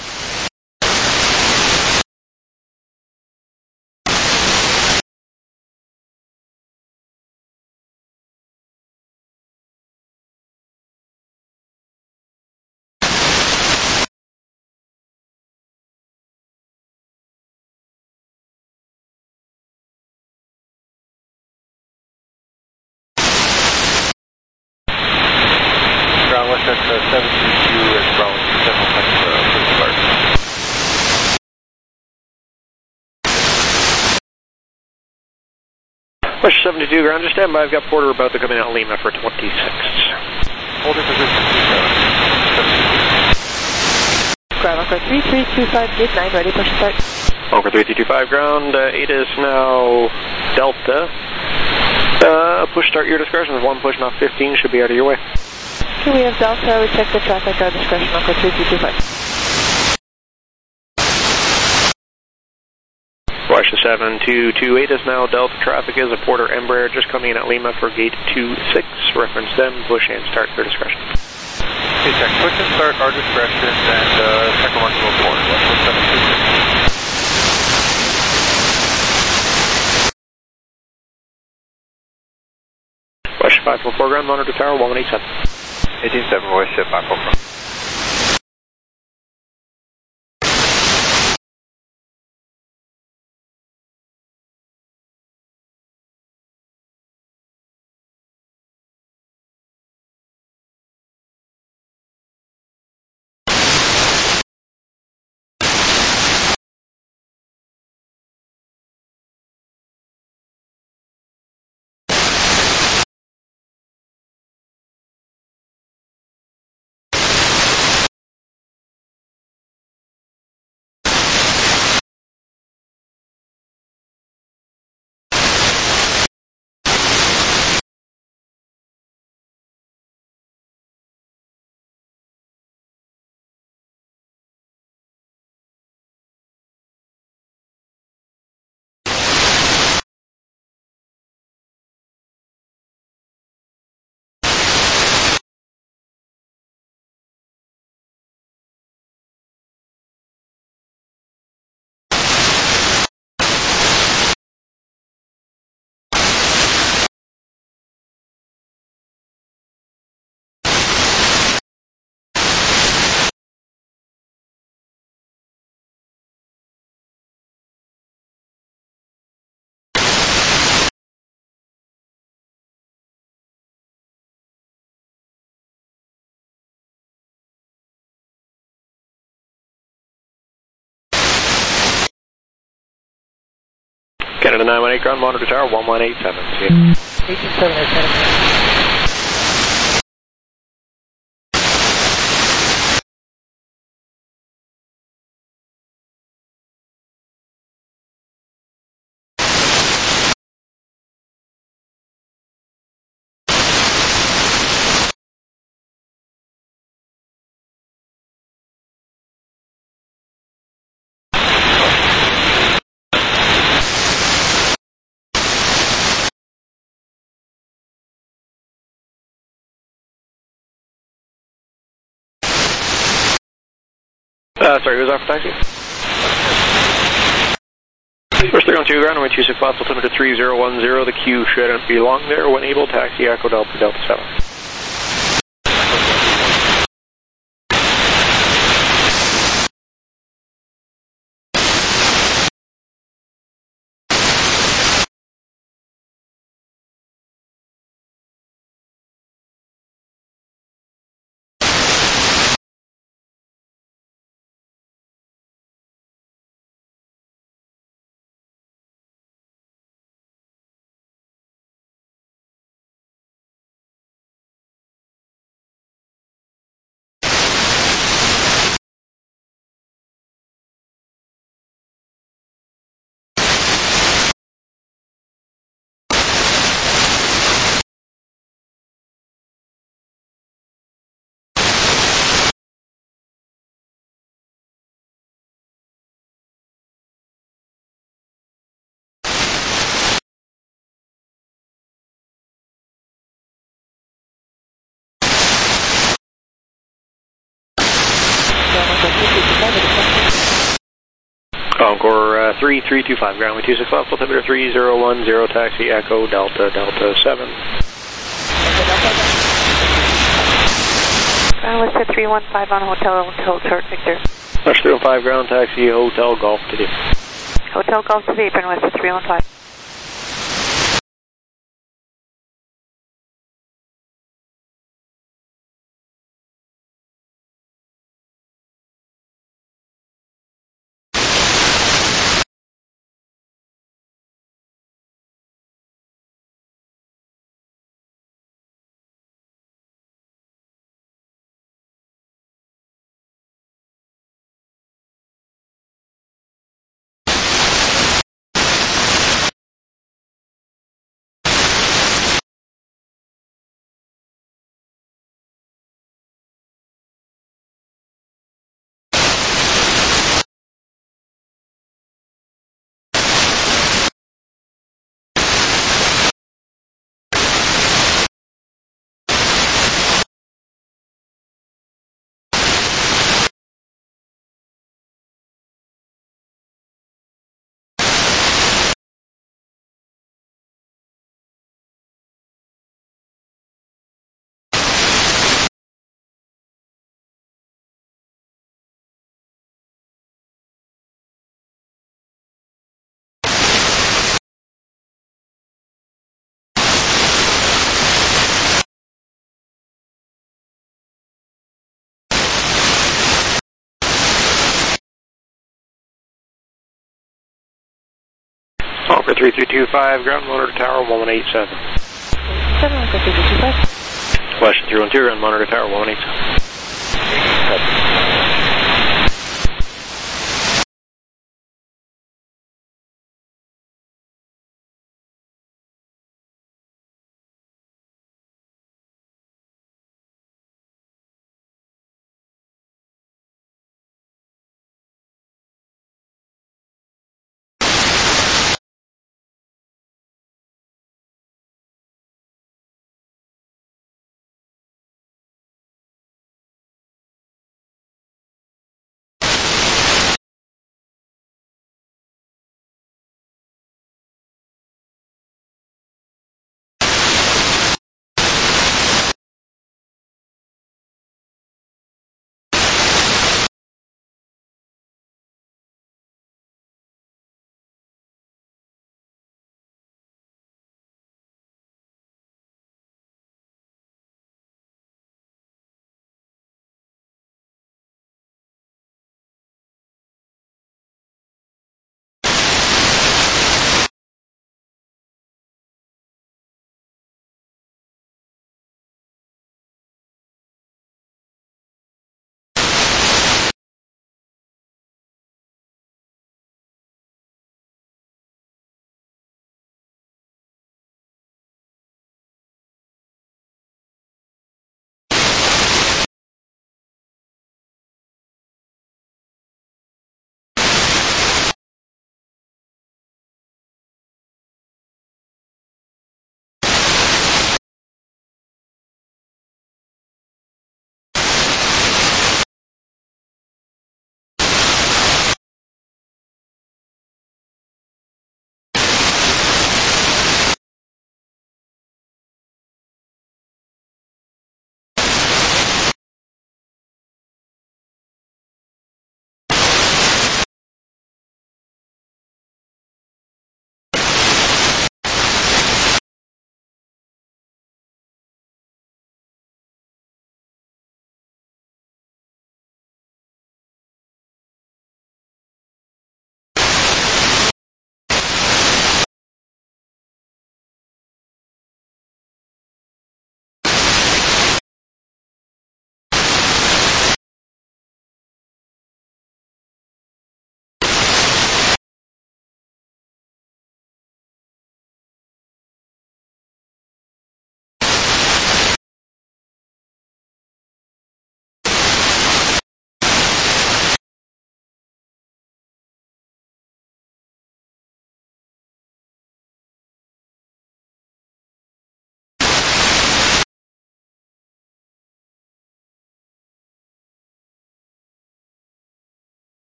seven two two is Bravo seven seven for start. Push seventy-two, ground, just stand by. I've got Porter about to come in at Lima for twenty-six. Hold in position two seven. Ground Anchor three three two five, gate nine, ready, push start. Anchor three three two five, ground, uh, eight is now Delta. Uh, push start your discretion. One push, not fifteen, should be out of your way. Okay, we have Delta, we check the traffic, our discretion, Anchor three three two five. Russia seven two two eight is now Delta, traffic is a Porter Embraer just coming in at Lima for gate two six. Reference them, push and start your discretion. Okay, check, push and start our discretion, and uh, second one to go forward. Russia seven two two. Russia five four four, ground, monitor tower one one eight seven. eighteen seven, voice ship five four four. Canada nine one eight, ground monitor tower one one eight seven. See you. eight two seven, Canada. Uh, sorry, who's off for taxi? First three one two, ground, runway two six left, altimeter three zero one zero. The queue shouldn't be long there. When able, taxi Echo Delta Delta seven. Encore uh, three three two five, ground, runway two six left, altimeter three zero one zero, taxi Echo Delta Delta seven. Ground Western three one five on Hotel Hotel Chart Victor. Rush three one five, ground, taxi Hotel Golf to the Hotel Golf to the apron, Western three one five. Encore three three two five, ground monitor tower one one eight seven. seven, Echo three three two five. Question three one two, ground monitor tower one one eight seven.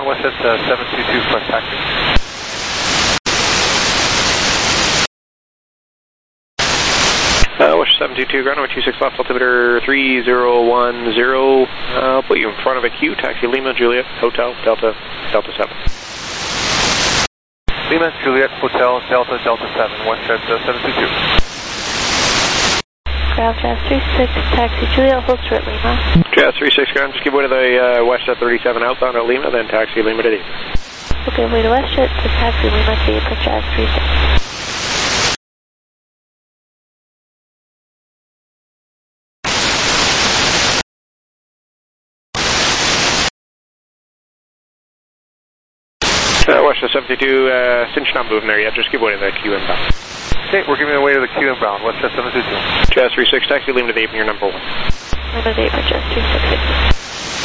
ground, Westjet uh, seven two two plus taxi. Uh, West seven two two, ground number two six left, altimeter three zero one zero. Uh, I'll put you in front of a queue, taxi Lima, Juliet, Hotel, Delta, Delta seven. Lima, Juliet, Hotel, Delta, Delta seven, Westjet uh, seven two two. Ground Jazz three six, taxi Juliet, hold short Lima. Jazz three six, ground, just give way to the uh, Westjet thirty-seven outbound at Lima, then taxi Lima to Dave. Okay, way to Westjet to taxi Lima to for Jazz three six. Uh, Westjet seventy-two, uh, since you're not moving there yet, just give way to the queue inbound. Okay, we're giving away to the queue inbound, Westjet seven two two. Jazz three six, taxi Lima to Dave, and you're number one. Lima Dave for Jazz three six six.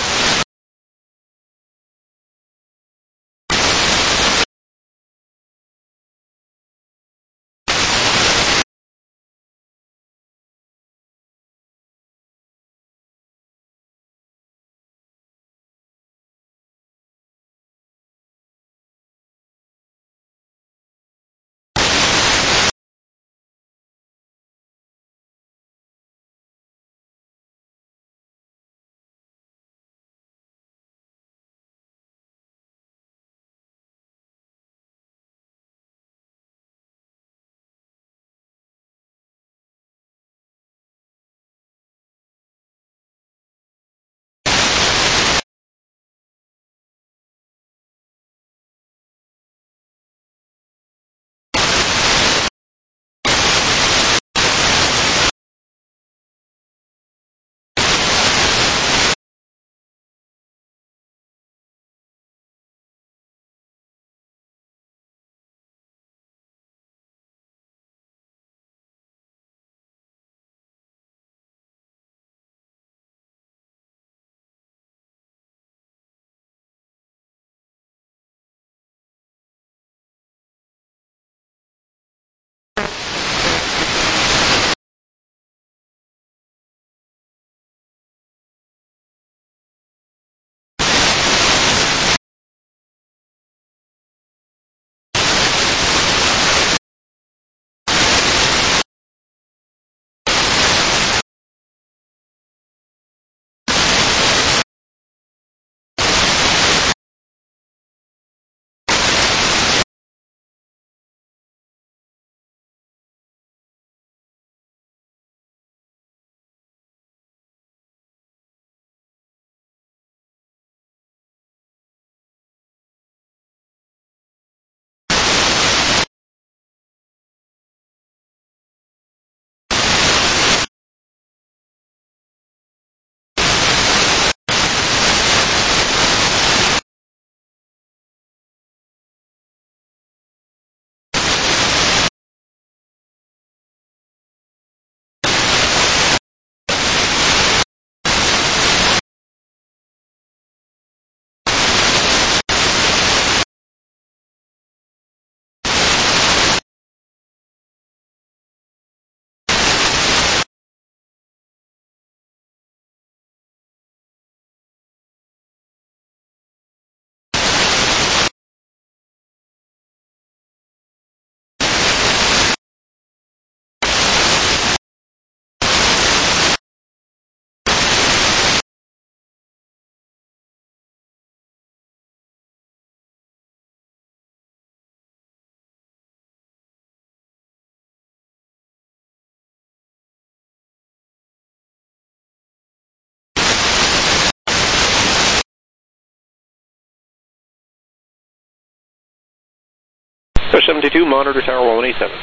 Push seventy-two, monitor tower one eight seven.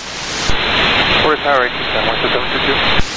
Monitor tower eight seven, one seven two two.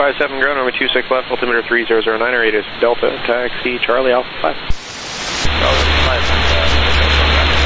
five seven ground, runway two six left, altimeter three zero zero nine, radius Delta, taxi Charlie Alpha five. Alpha five, uh,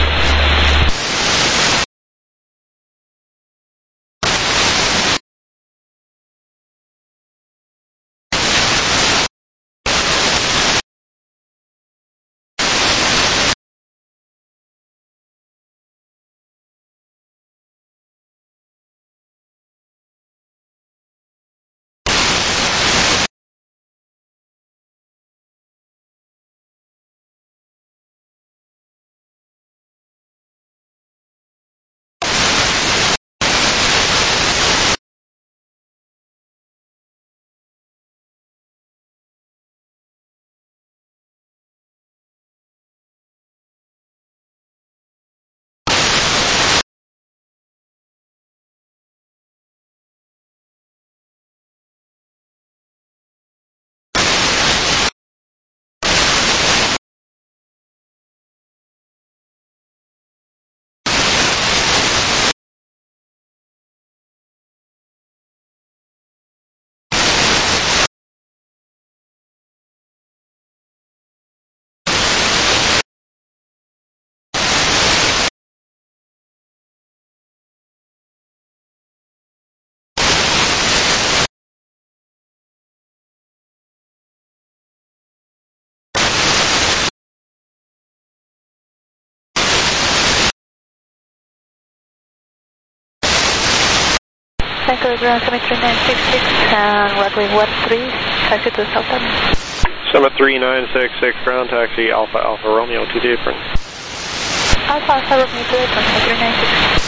Echo ground Summit three nine six six and runway one three, taxi to South End. Summit three nine six six, ground taxi Alpha Alpha Romeo to the apron. Alpha Alpha Romeo to the apron, Summit three nine six.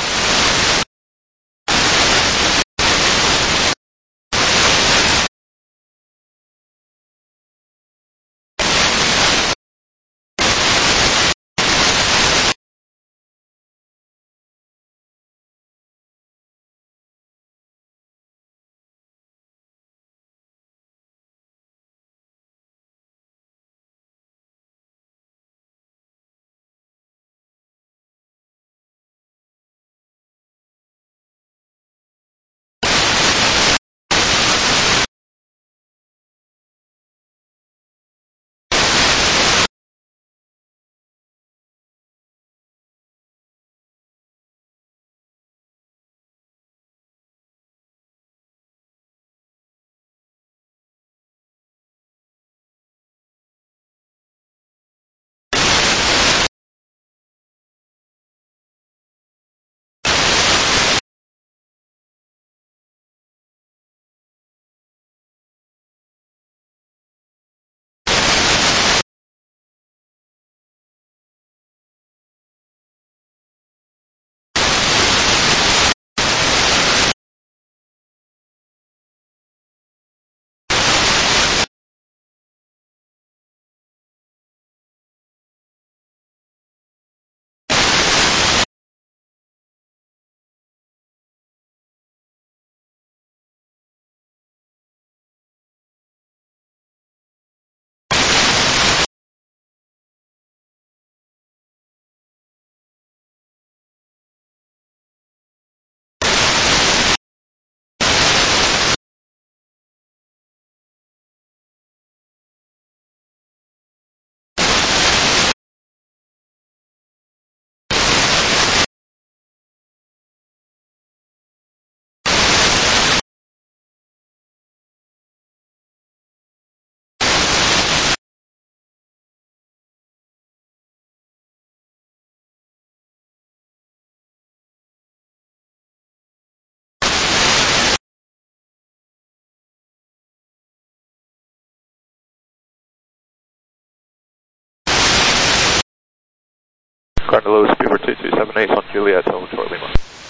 Cardinal Lewis, Beaver two two seven eight on Juliet, Hotel Lima.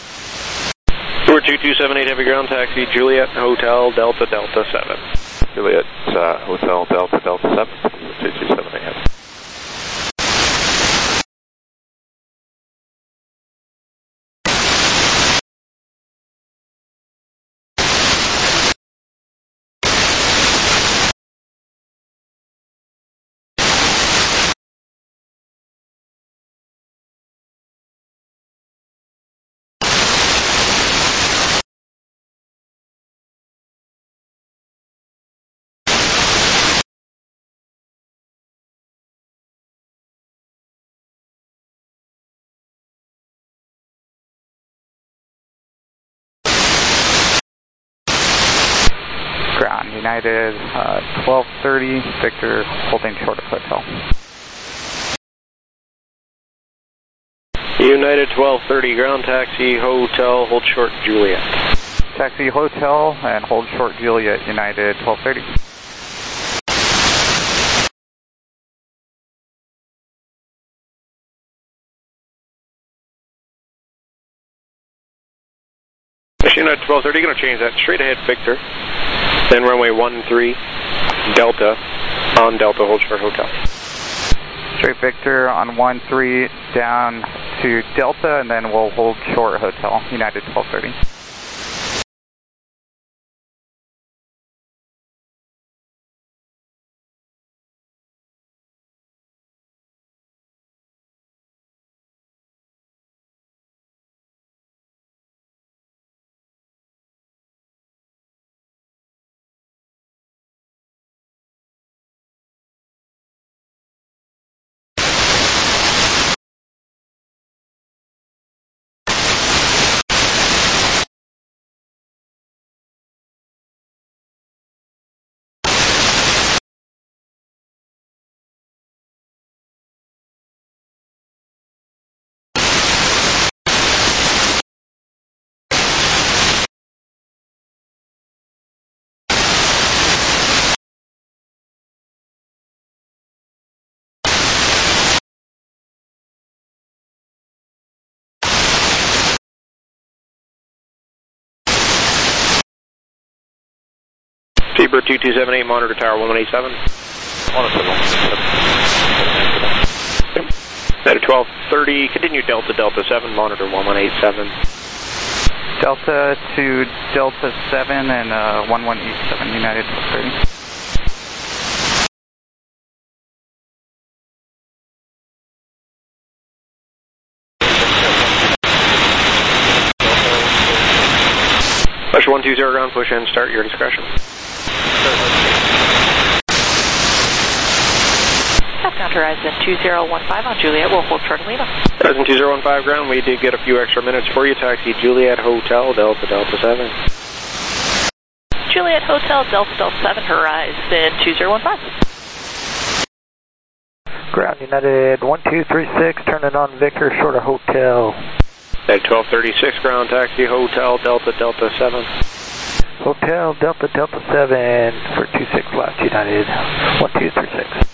Beaver two two seven eight, heavy ground taxi, Juliet Hotel Delta Delta seven. Juliet uh, Hotel Delta Delta seven, two two seven eight heavy. United uh, twelve thirty, Victor holding short of hotel. United twelve thirty, ground taxi, hotel, hold short, Juliet. Taxi hotel and hold short, Juliet, United twelve thirty. United twelve thirty, going to change that straight ahead, Victor. Then runway one three, Delta, on Delta, hold short, hotel. Straight Victor on one three down to Delta, and then we'll hold short, hotel, United twelve thirty. Seabird two two seven eight, monitor tower one one eight seven. United twelve thirty, continue Delta Delta seven, monitor one one eight seven. Delta to Delta seven and uh, one one eight seven, United twelve thirty. Push one two zero ground, push in, start your discretion. Southbound Horizon two zero one five on Juliet, we'll hold short of Lima. Horizon two zero one five ground, we did get a few extra minutes for you. Taxi Juliet Hotel, Delta Delta seven. Juliet Hotel, Delta Delta seven, Horizon two zero one five. Ground United one two three six, turning on Victor, short of hotel. United twelve thirty-six, ground taxi, hotel, Delta Delta seven. Hotel, Delta Delta seven for two six left, United one two three six.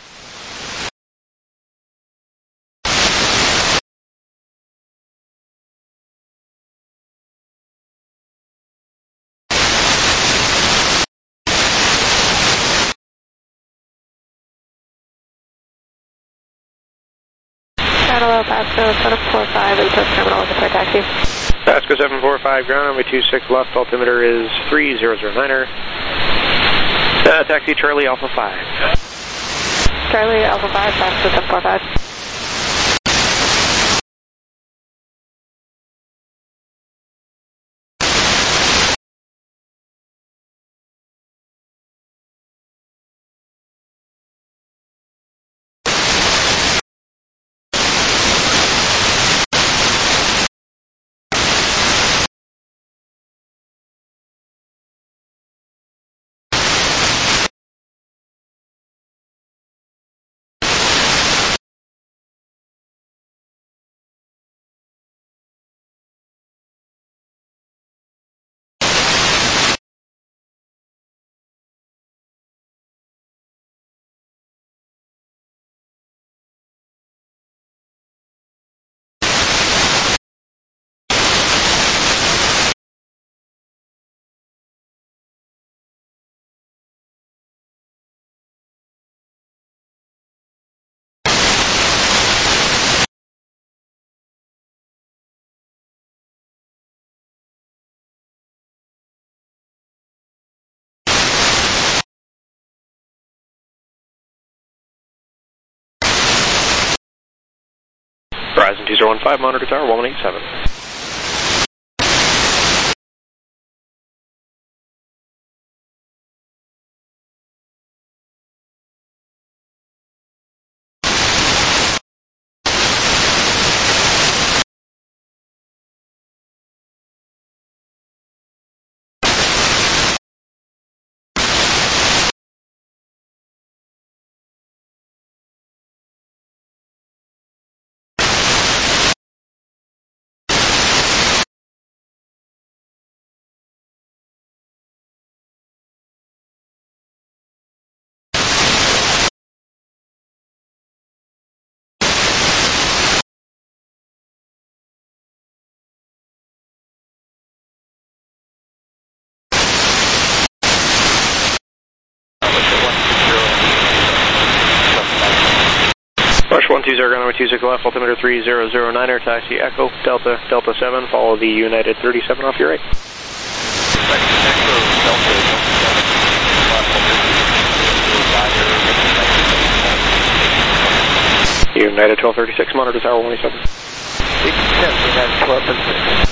Hello, Pasco seven four five, and Post Terminal with a taxi. Pasco seven four five, ground runway two six left, altimeter is three zero zero niner. Uh, taxi Charlie Alpha five. Charlie Alpha five, Pasco seven four five. Horizon two zero one five, monitor tower one one eight seven. one two zero, runway two six left, altimeter three zero zero nine er, taxi Echo, Delta, Delta seven, follow the United thirty-seven off your right. United twelve thirty-six, monitor tower one eighty-seven. United twelve thirty-six.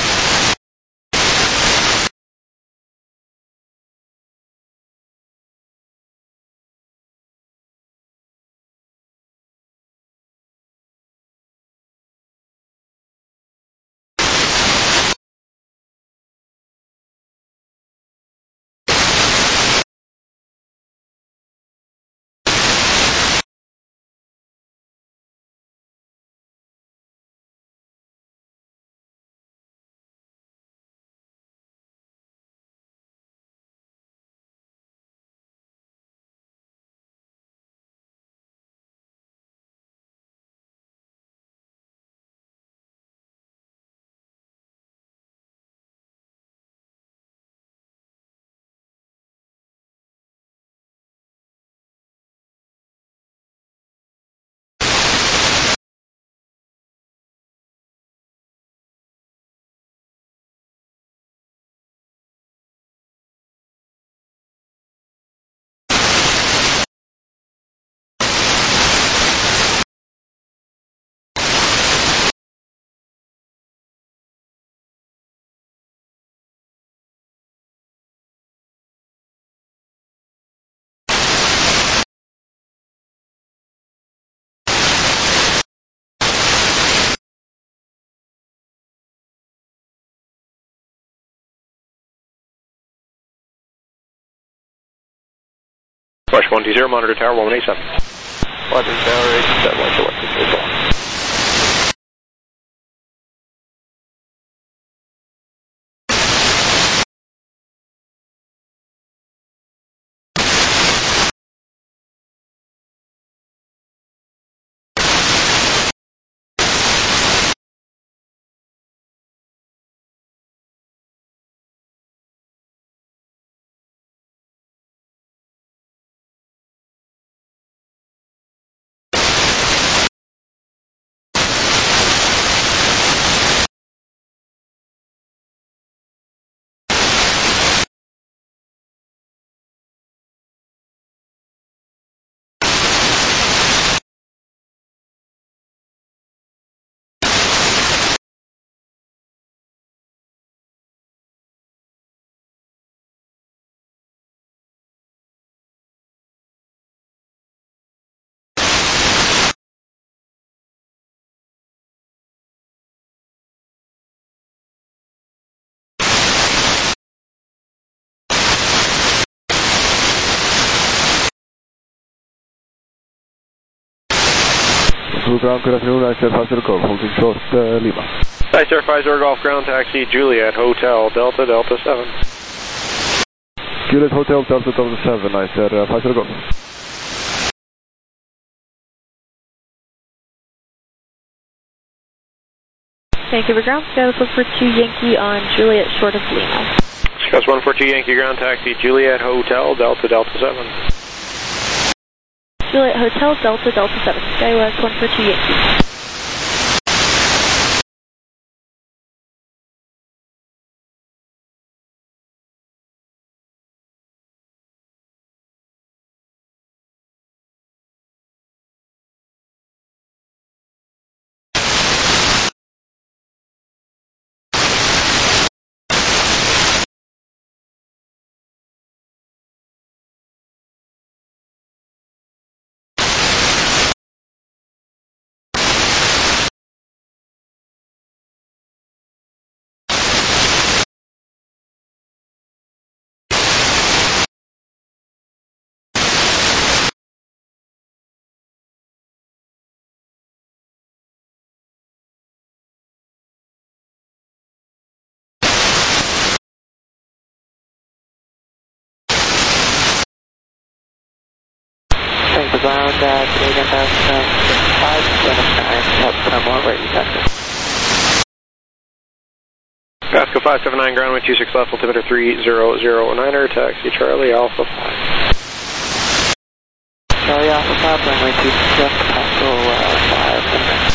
Rush one two zero, monitor tower one eighty-seven. Monitor tower eighty-seven, one two one two three. Blue ground, good afternoon, I said five zero Golf, holding short uh, Lima. I Sierra five zero Golf ground taxi, Juliet Hotel, Delta, Delta seven. Juliet Hotel, Delta, Delta seven, I said uh, five zero Golf. Vancouver ground, status one four two Yankee on Juliet short of Lima. Discuss one four two Yankee ground taxi, Juliet Hotel, Delta, Delta seven. Juliet Hotel, Delta, Delta seven, Skywest one four two Yankee. Thanks, ground, uh, Canadian Passenger five seven nine, help Terminal right, Pasco. Pasco five seven nine, ground, two six left, altimeter three zero zero nine er, taxi Charlie Alpha five. Charlie Alpha five, runway two six left, Pascal uh, five.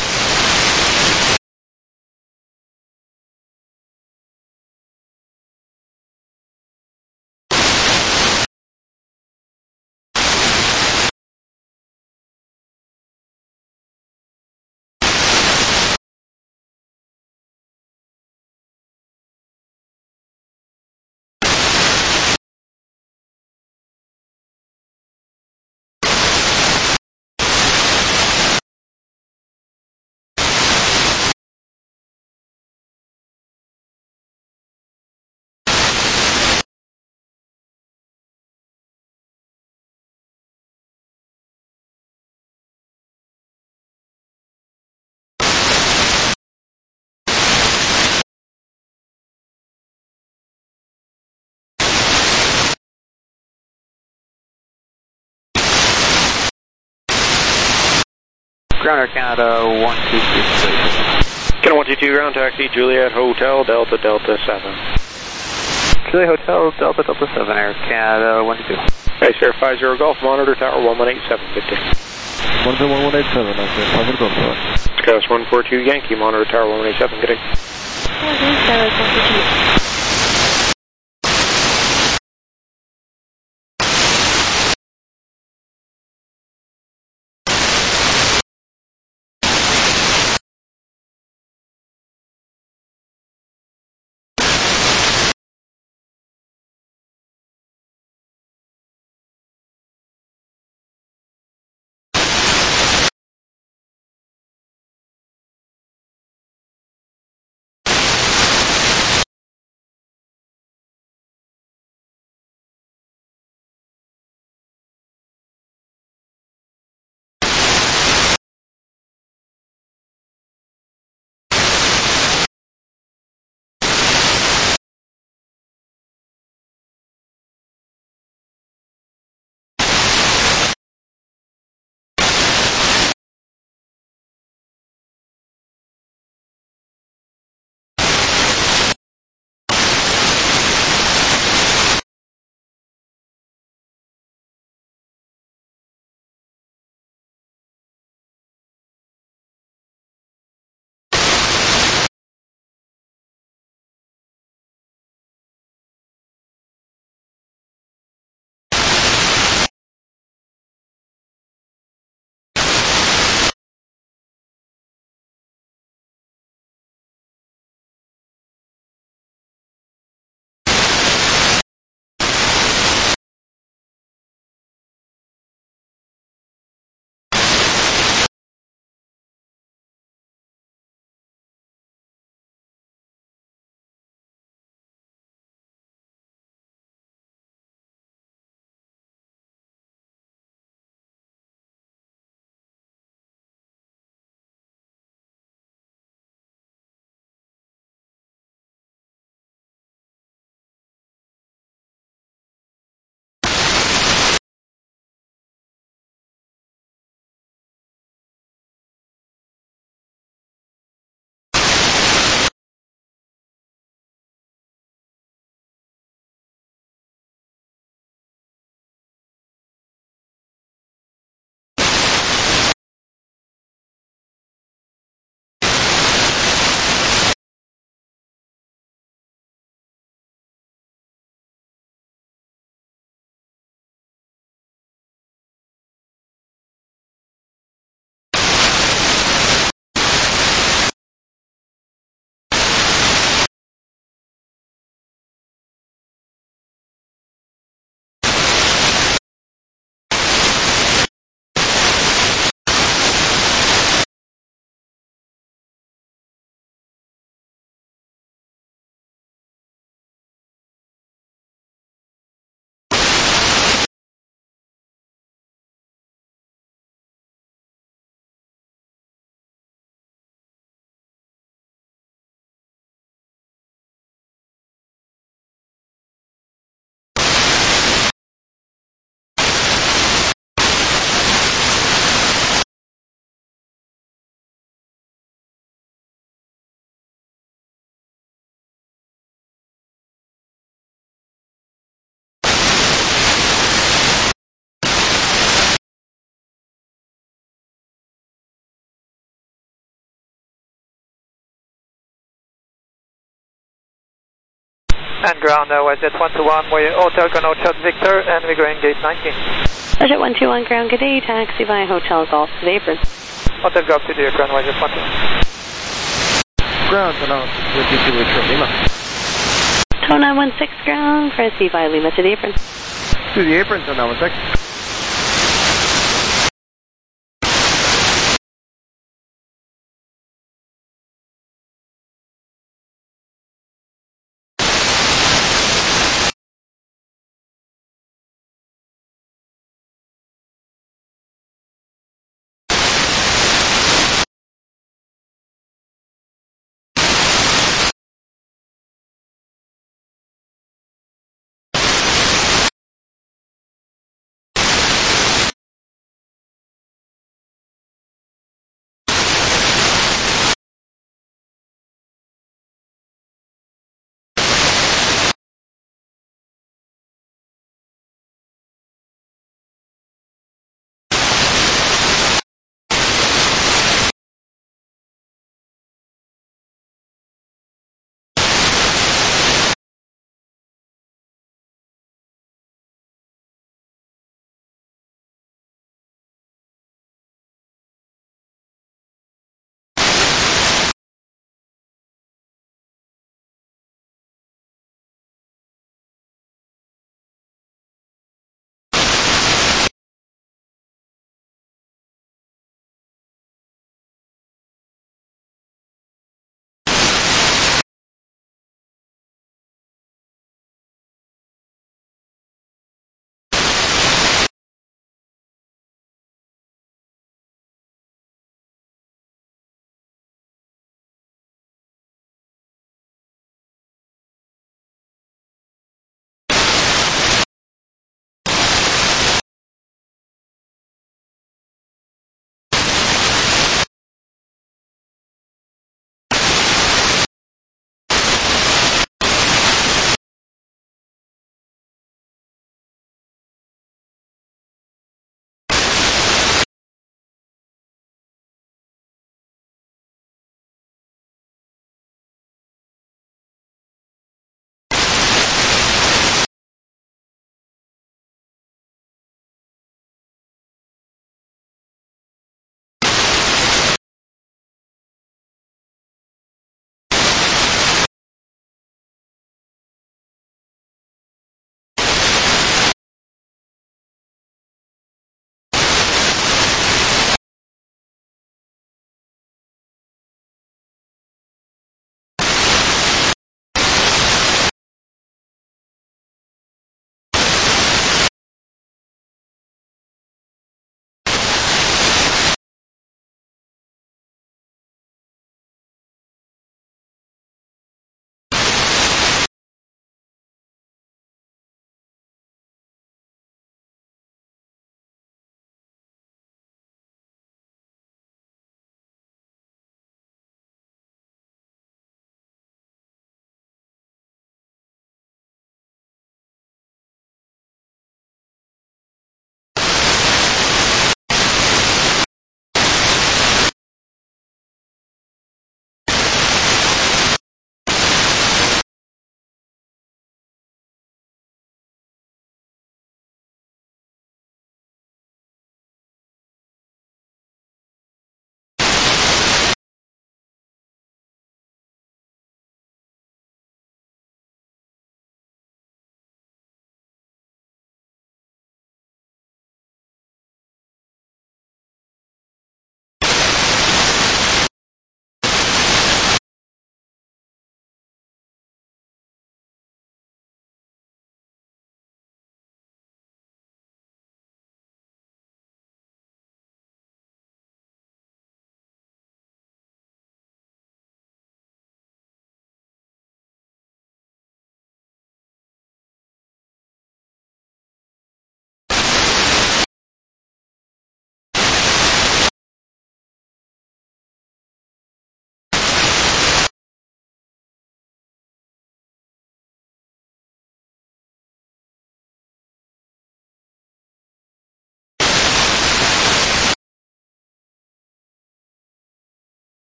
Ground Air Canada one two two three. Canada one two two ground taxi, Juliet Hotel, Delta Delta seven. Juliet Hotel, Delta Delta seven, Air Canada one two two. Ice Air five zero Golf, monitor tower one one eight seven, good day. Monitor one one eight seven, Ice Air five zero Golf. Scouts one four two Yankee, monitor tower one one eight seven, good day. one eight seven, one two two. And ground, uh, was at one two one, we're Hotel Golf Victor, and we're going gate nineteen. Roger, one two one, ground, good day, taxi via Hotel Golf to the apron. Hotel Golf to the apron, was at one two one. Ground, announced with D C Retro Lima. two nine one six, ground, proceed via Lima to the apron. To the apron, two nine one six.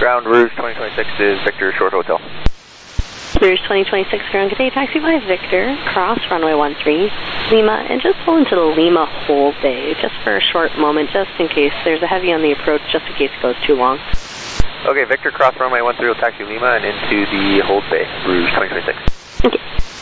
Ground Rouge twenty twenty-six is Victor Short Hotel. Rouge twenty twenty-six, ground, good day, taxi by Victor, cross runway one three, Lima, and just pull into the Lima hold bay, just for a short moment, just in case there's a heavy on the approach, just in case it goes too long. Okay, Victor, cross runway one three, will taxi Lima and into the hold bay, Rouge twenty twenty-six. Okay.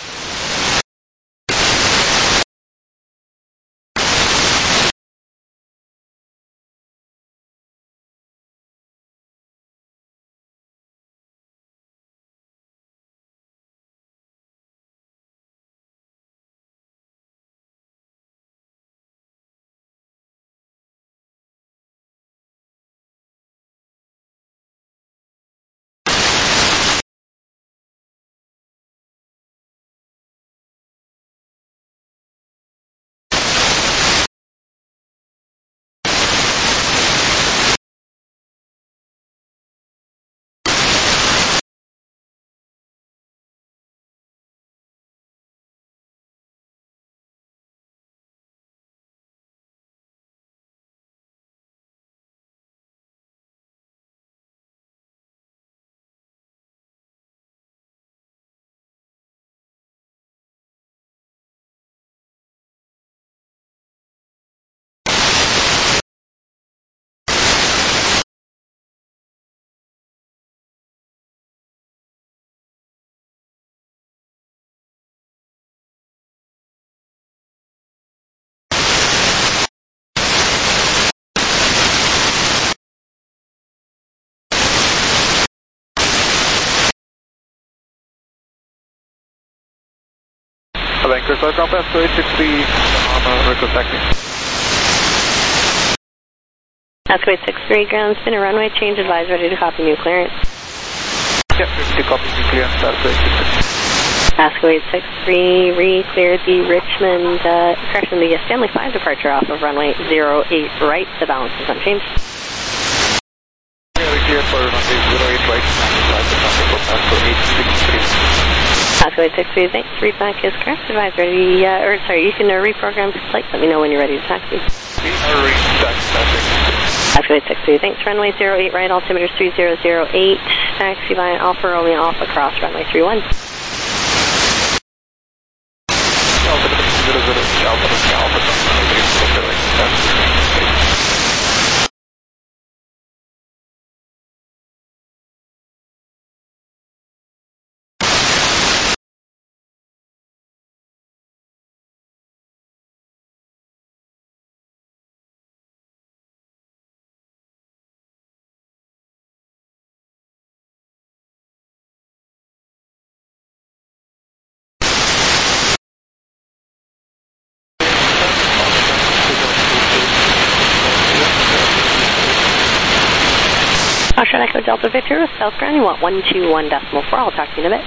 Vancouver South Compass to eight six three on uh, request taxi. Oscar eight six three, ground, spin a runway, change advised, ready to copy new clearance. Yep, ready to copy new clearance, Oscar eight six three. Oscar eight six three, re-cleared the Richmond, uh, correction, the Stanley five departure off of runway zero eight right, the balance is unchanged. Yeah, we cleared for runway zero eight right, Oscar eight six three. Oscar eight six three, thanks, readback is correct, advised, ready, uh, or sorry, you can uh, reprogram the flight, let me know when you're ready to taxi. We are ready to taxi. Oscar eight six three, thanks, runway zero eight right, altimeter three zero zero eight, taxi by Alpha Romeo Alpha cross runway three one. Altimeter zero zero eight, Alpha Romeo Alpha cross runway three one. Oscar Echo Delta Victor, South Ground, you want one two one decimal four, I'll talk to you in a bit.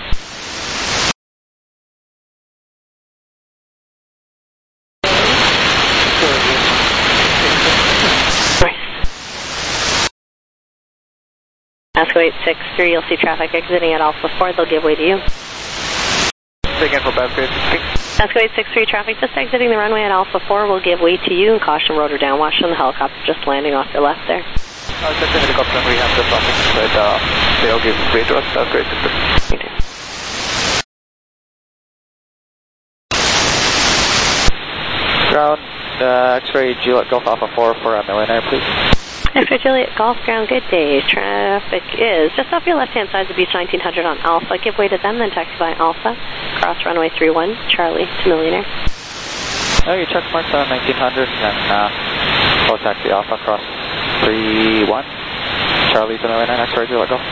Oscar eight six three, you'll see traffic exiting at Alpha four, they'll give way to you. Again for Oscar eight six three. Oscar eight six three, traffic just exiting the runway at Alpha four will give way to you, and caution rotor downwash on the helicopter just landing off your left there. Uh, just the helicopter, we have the traffic, but uh, they'll give way to us, that's great. Thank you. Ground, uh, X-ray Juliet Golf Alpha four for a millionaire, please. X-ray Juliet Golf Ground, good day. Traffic is just off your left-hand side of the Beach nineteen hundred on Alpha. Give way to them, then taxi by Alpha. Cross runway three one, Charlie to Millionaire. Okay, check marks on nineteen hundred, and then uh, full taxi Alpha cross three one, Charlie to Millionaire, X-ray Juliet Golf.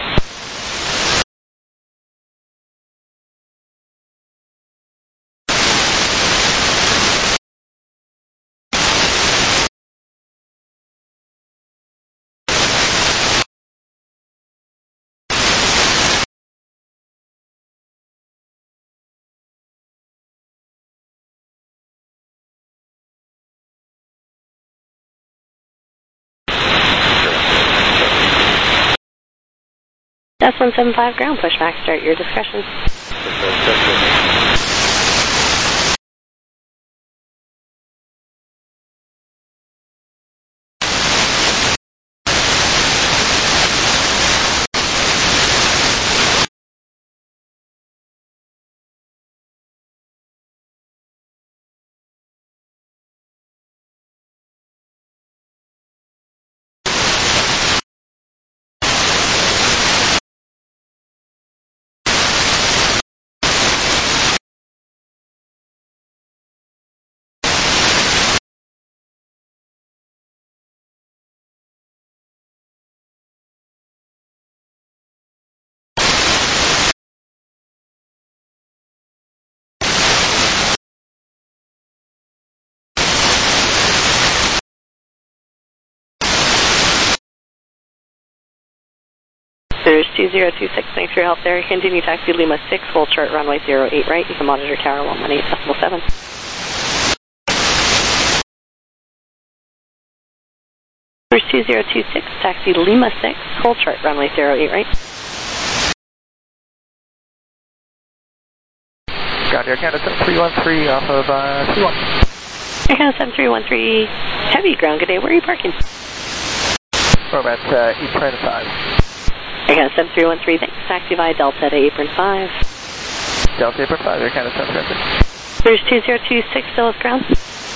That's one seven five ground, pushback, start your discretion. There's two zero two six, thanks for your help there. Continue taxi Lima six, hold short runway zero eight right. You can monitor tower one one eight decimal seven. There's two zero two six, taxi Lima six, hold short runway zero eight right. Got Air Canada seven three one three off of uh, three one. Air Canada seven three one three, heavy ground, good day. Where are you parking? We're at uh, apron five. Air Canada seven three one three, thanks. Taxi via Delta to apron five. Delta apron five, Air Canada seven three one three. There's two zero two six, still with ground.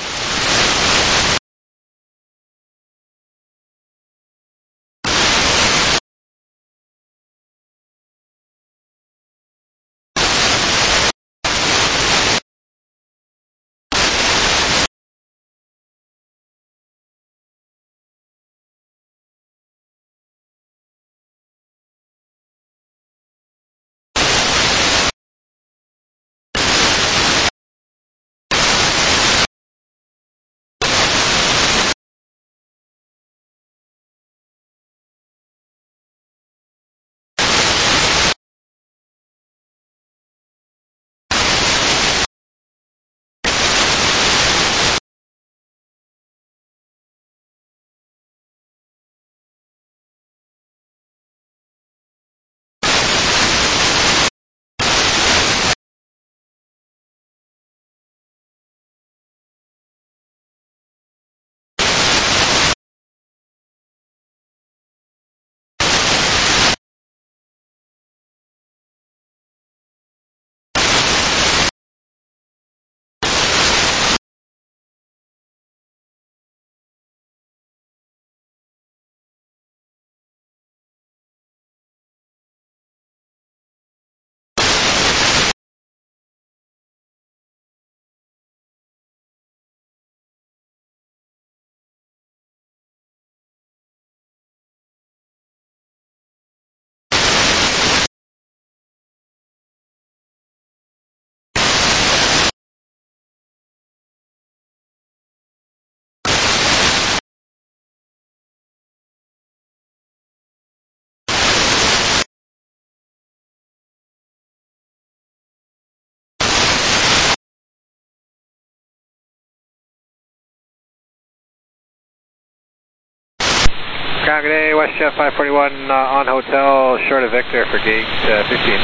Ground, good day, WestJet five forty-one uh, on hotel, short of Victor for gate uh, fifteen.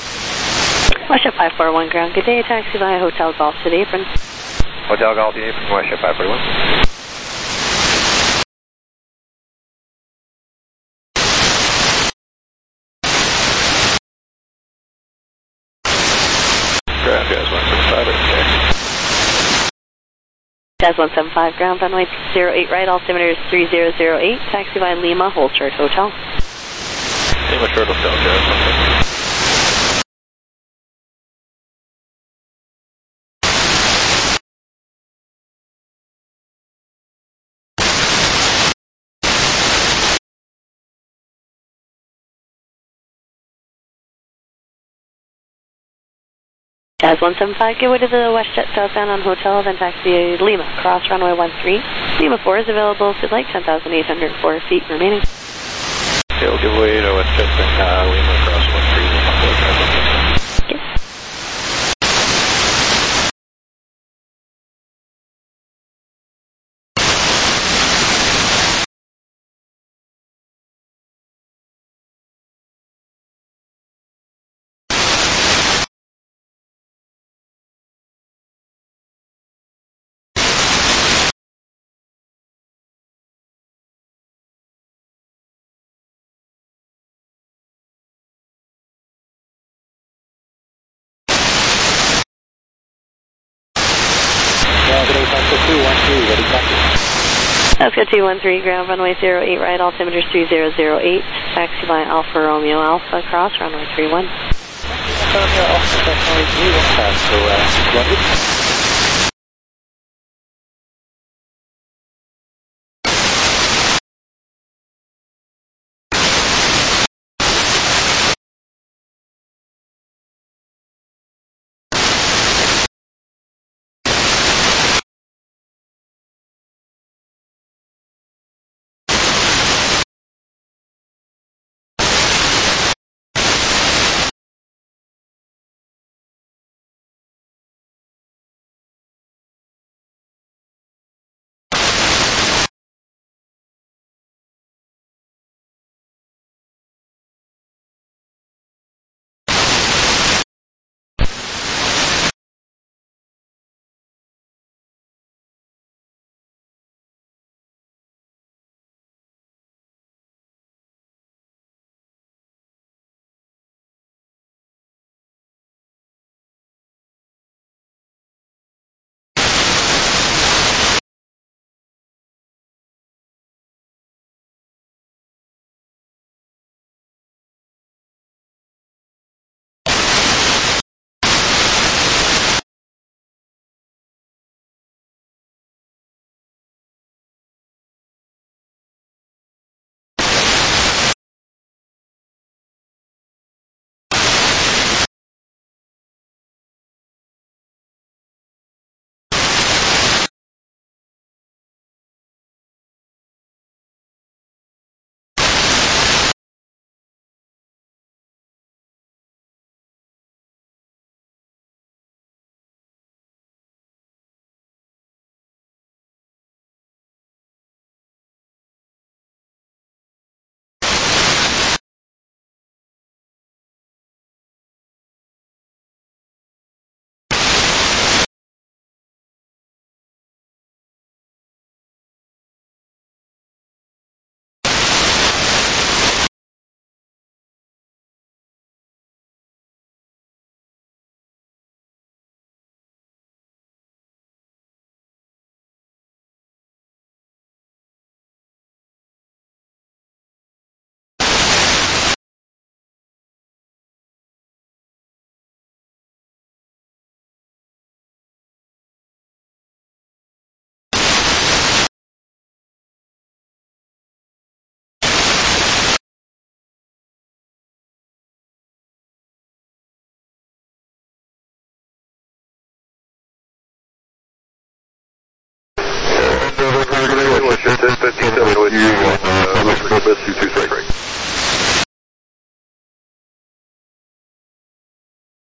WestJet five forty-one, ground, good day, taxi via Hotel Golf to the apron. Hotel Golf to the apron, WestJet five forty-one. Ground, guys, one seven five, okay. Jazz one seven five, ground, runway zero eight right, altimeter is three zero zero eight, taxi via Lima, hold short hotel. Lima short hotel, Jazz one seven five. Jazz one seven five, get way to the WestJet southbound on hotel, then taxi Lima, cross runway one three. Lima four is available if you'd like, ten thousand eight hundred four feet remaining. Okay, we'll give way to WestJet uh, Lima, cross one three, Lima four, okay. Oscar two one three, ground, runway zero eight right, altimeter is three zero zero eight, taxi by Alpha Romeo Alpha, cross runway three one. Alpha Romeo Alpha, runway three one, so, uh,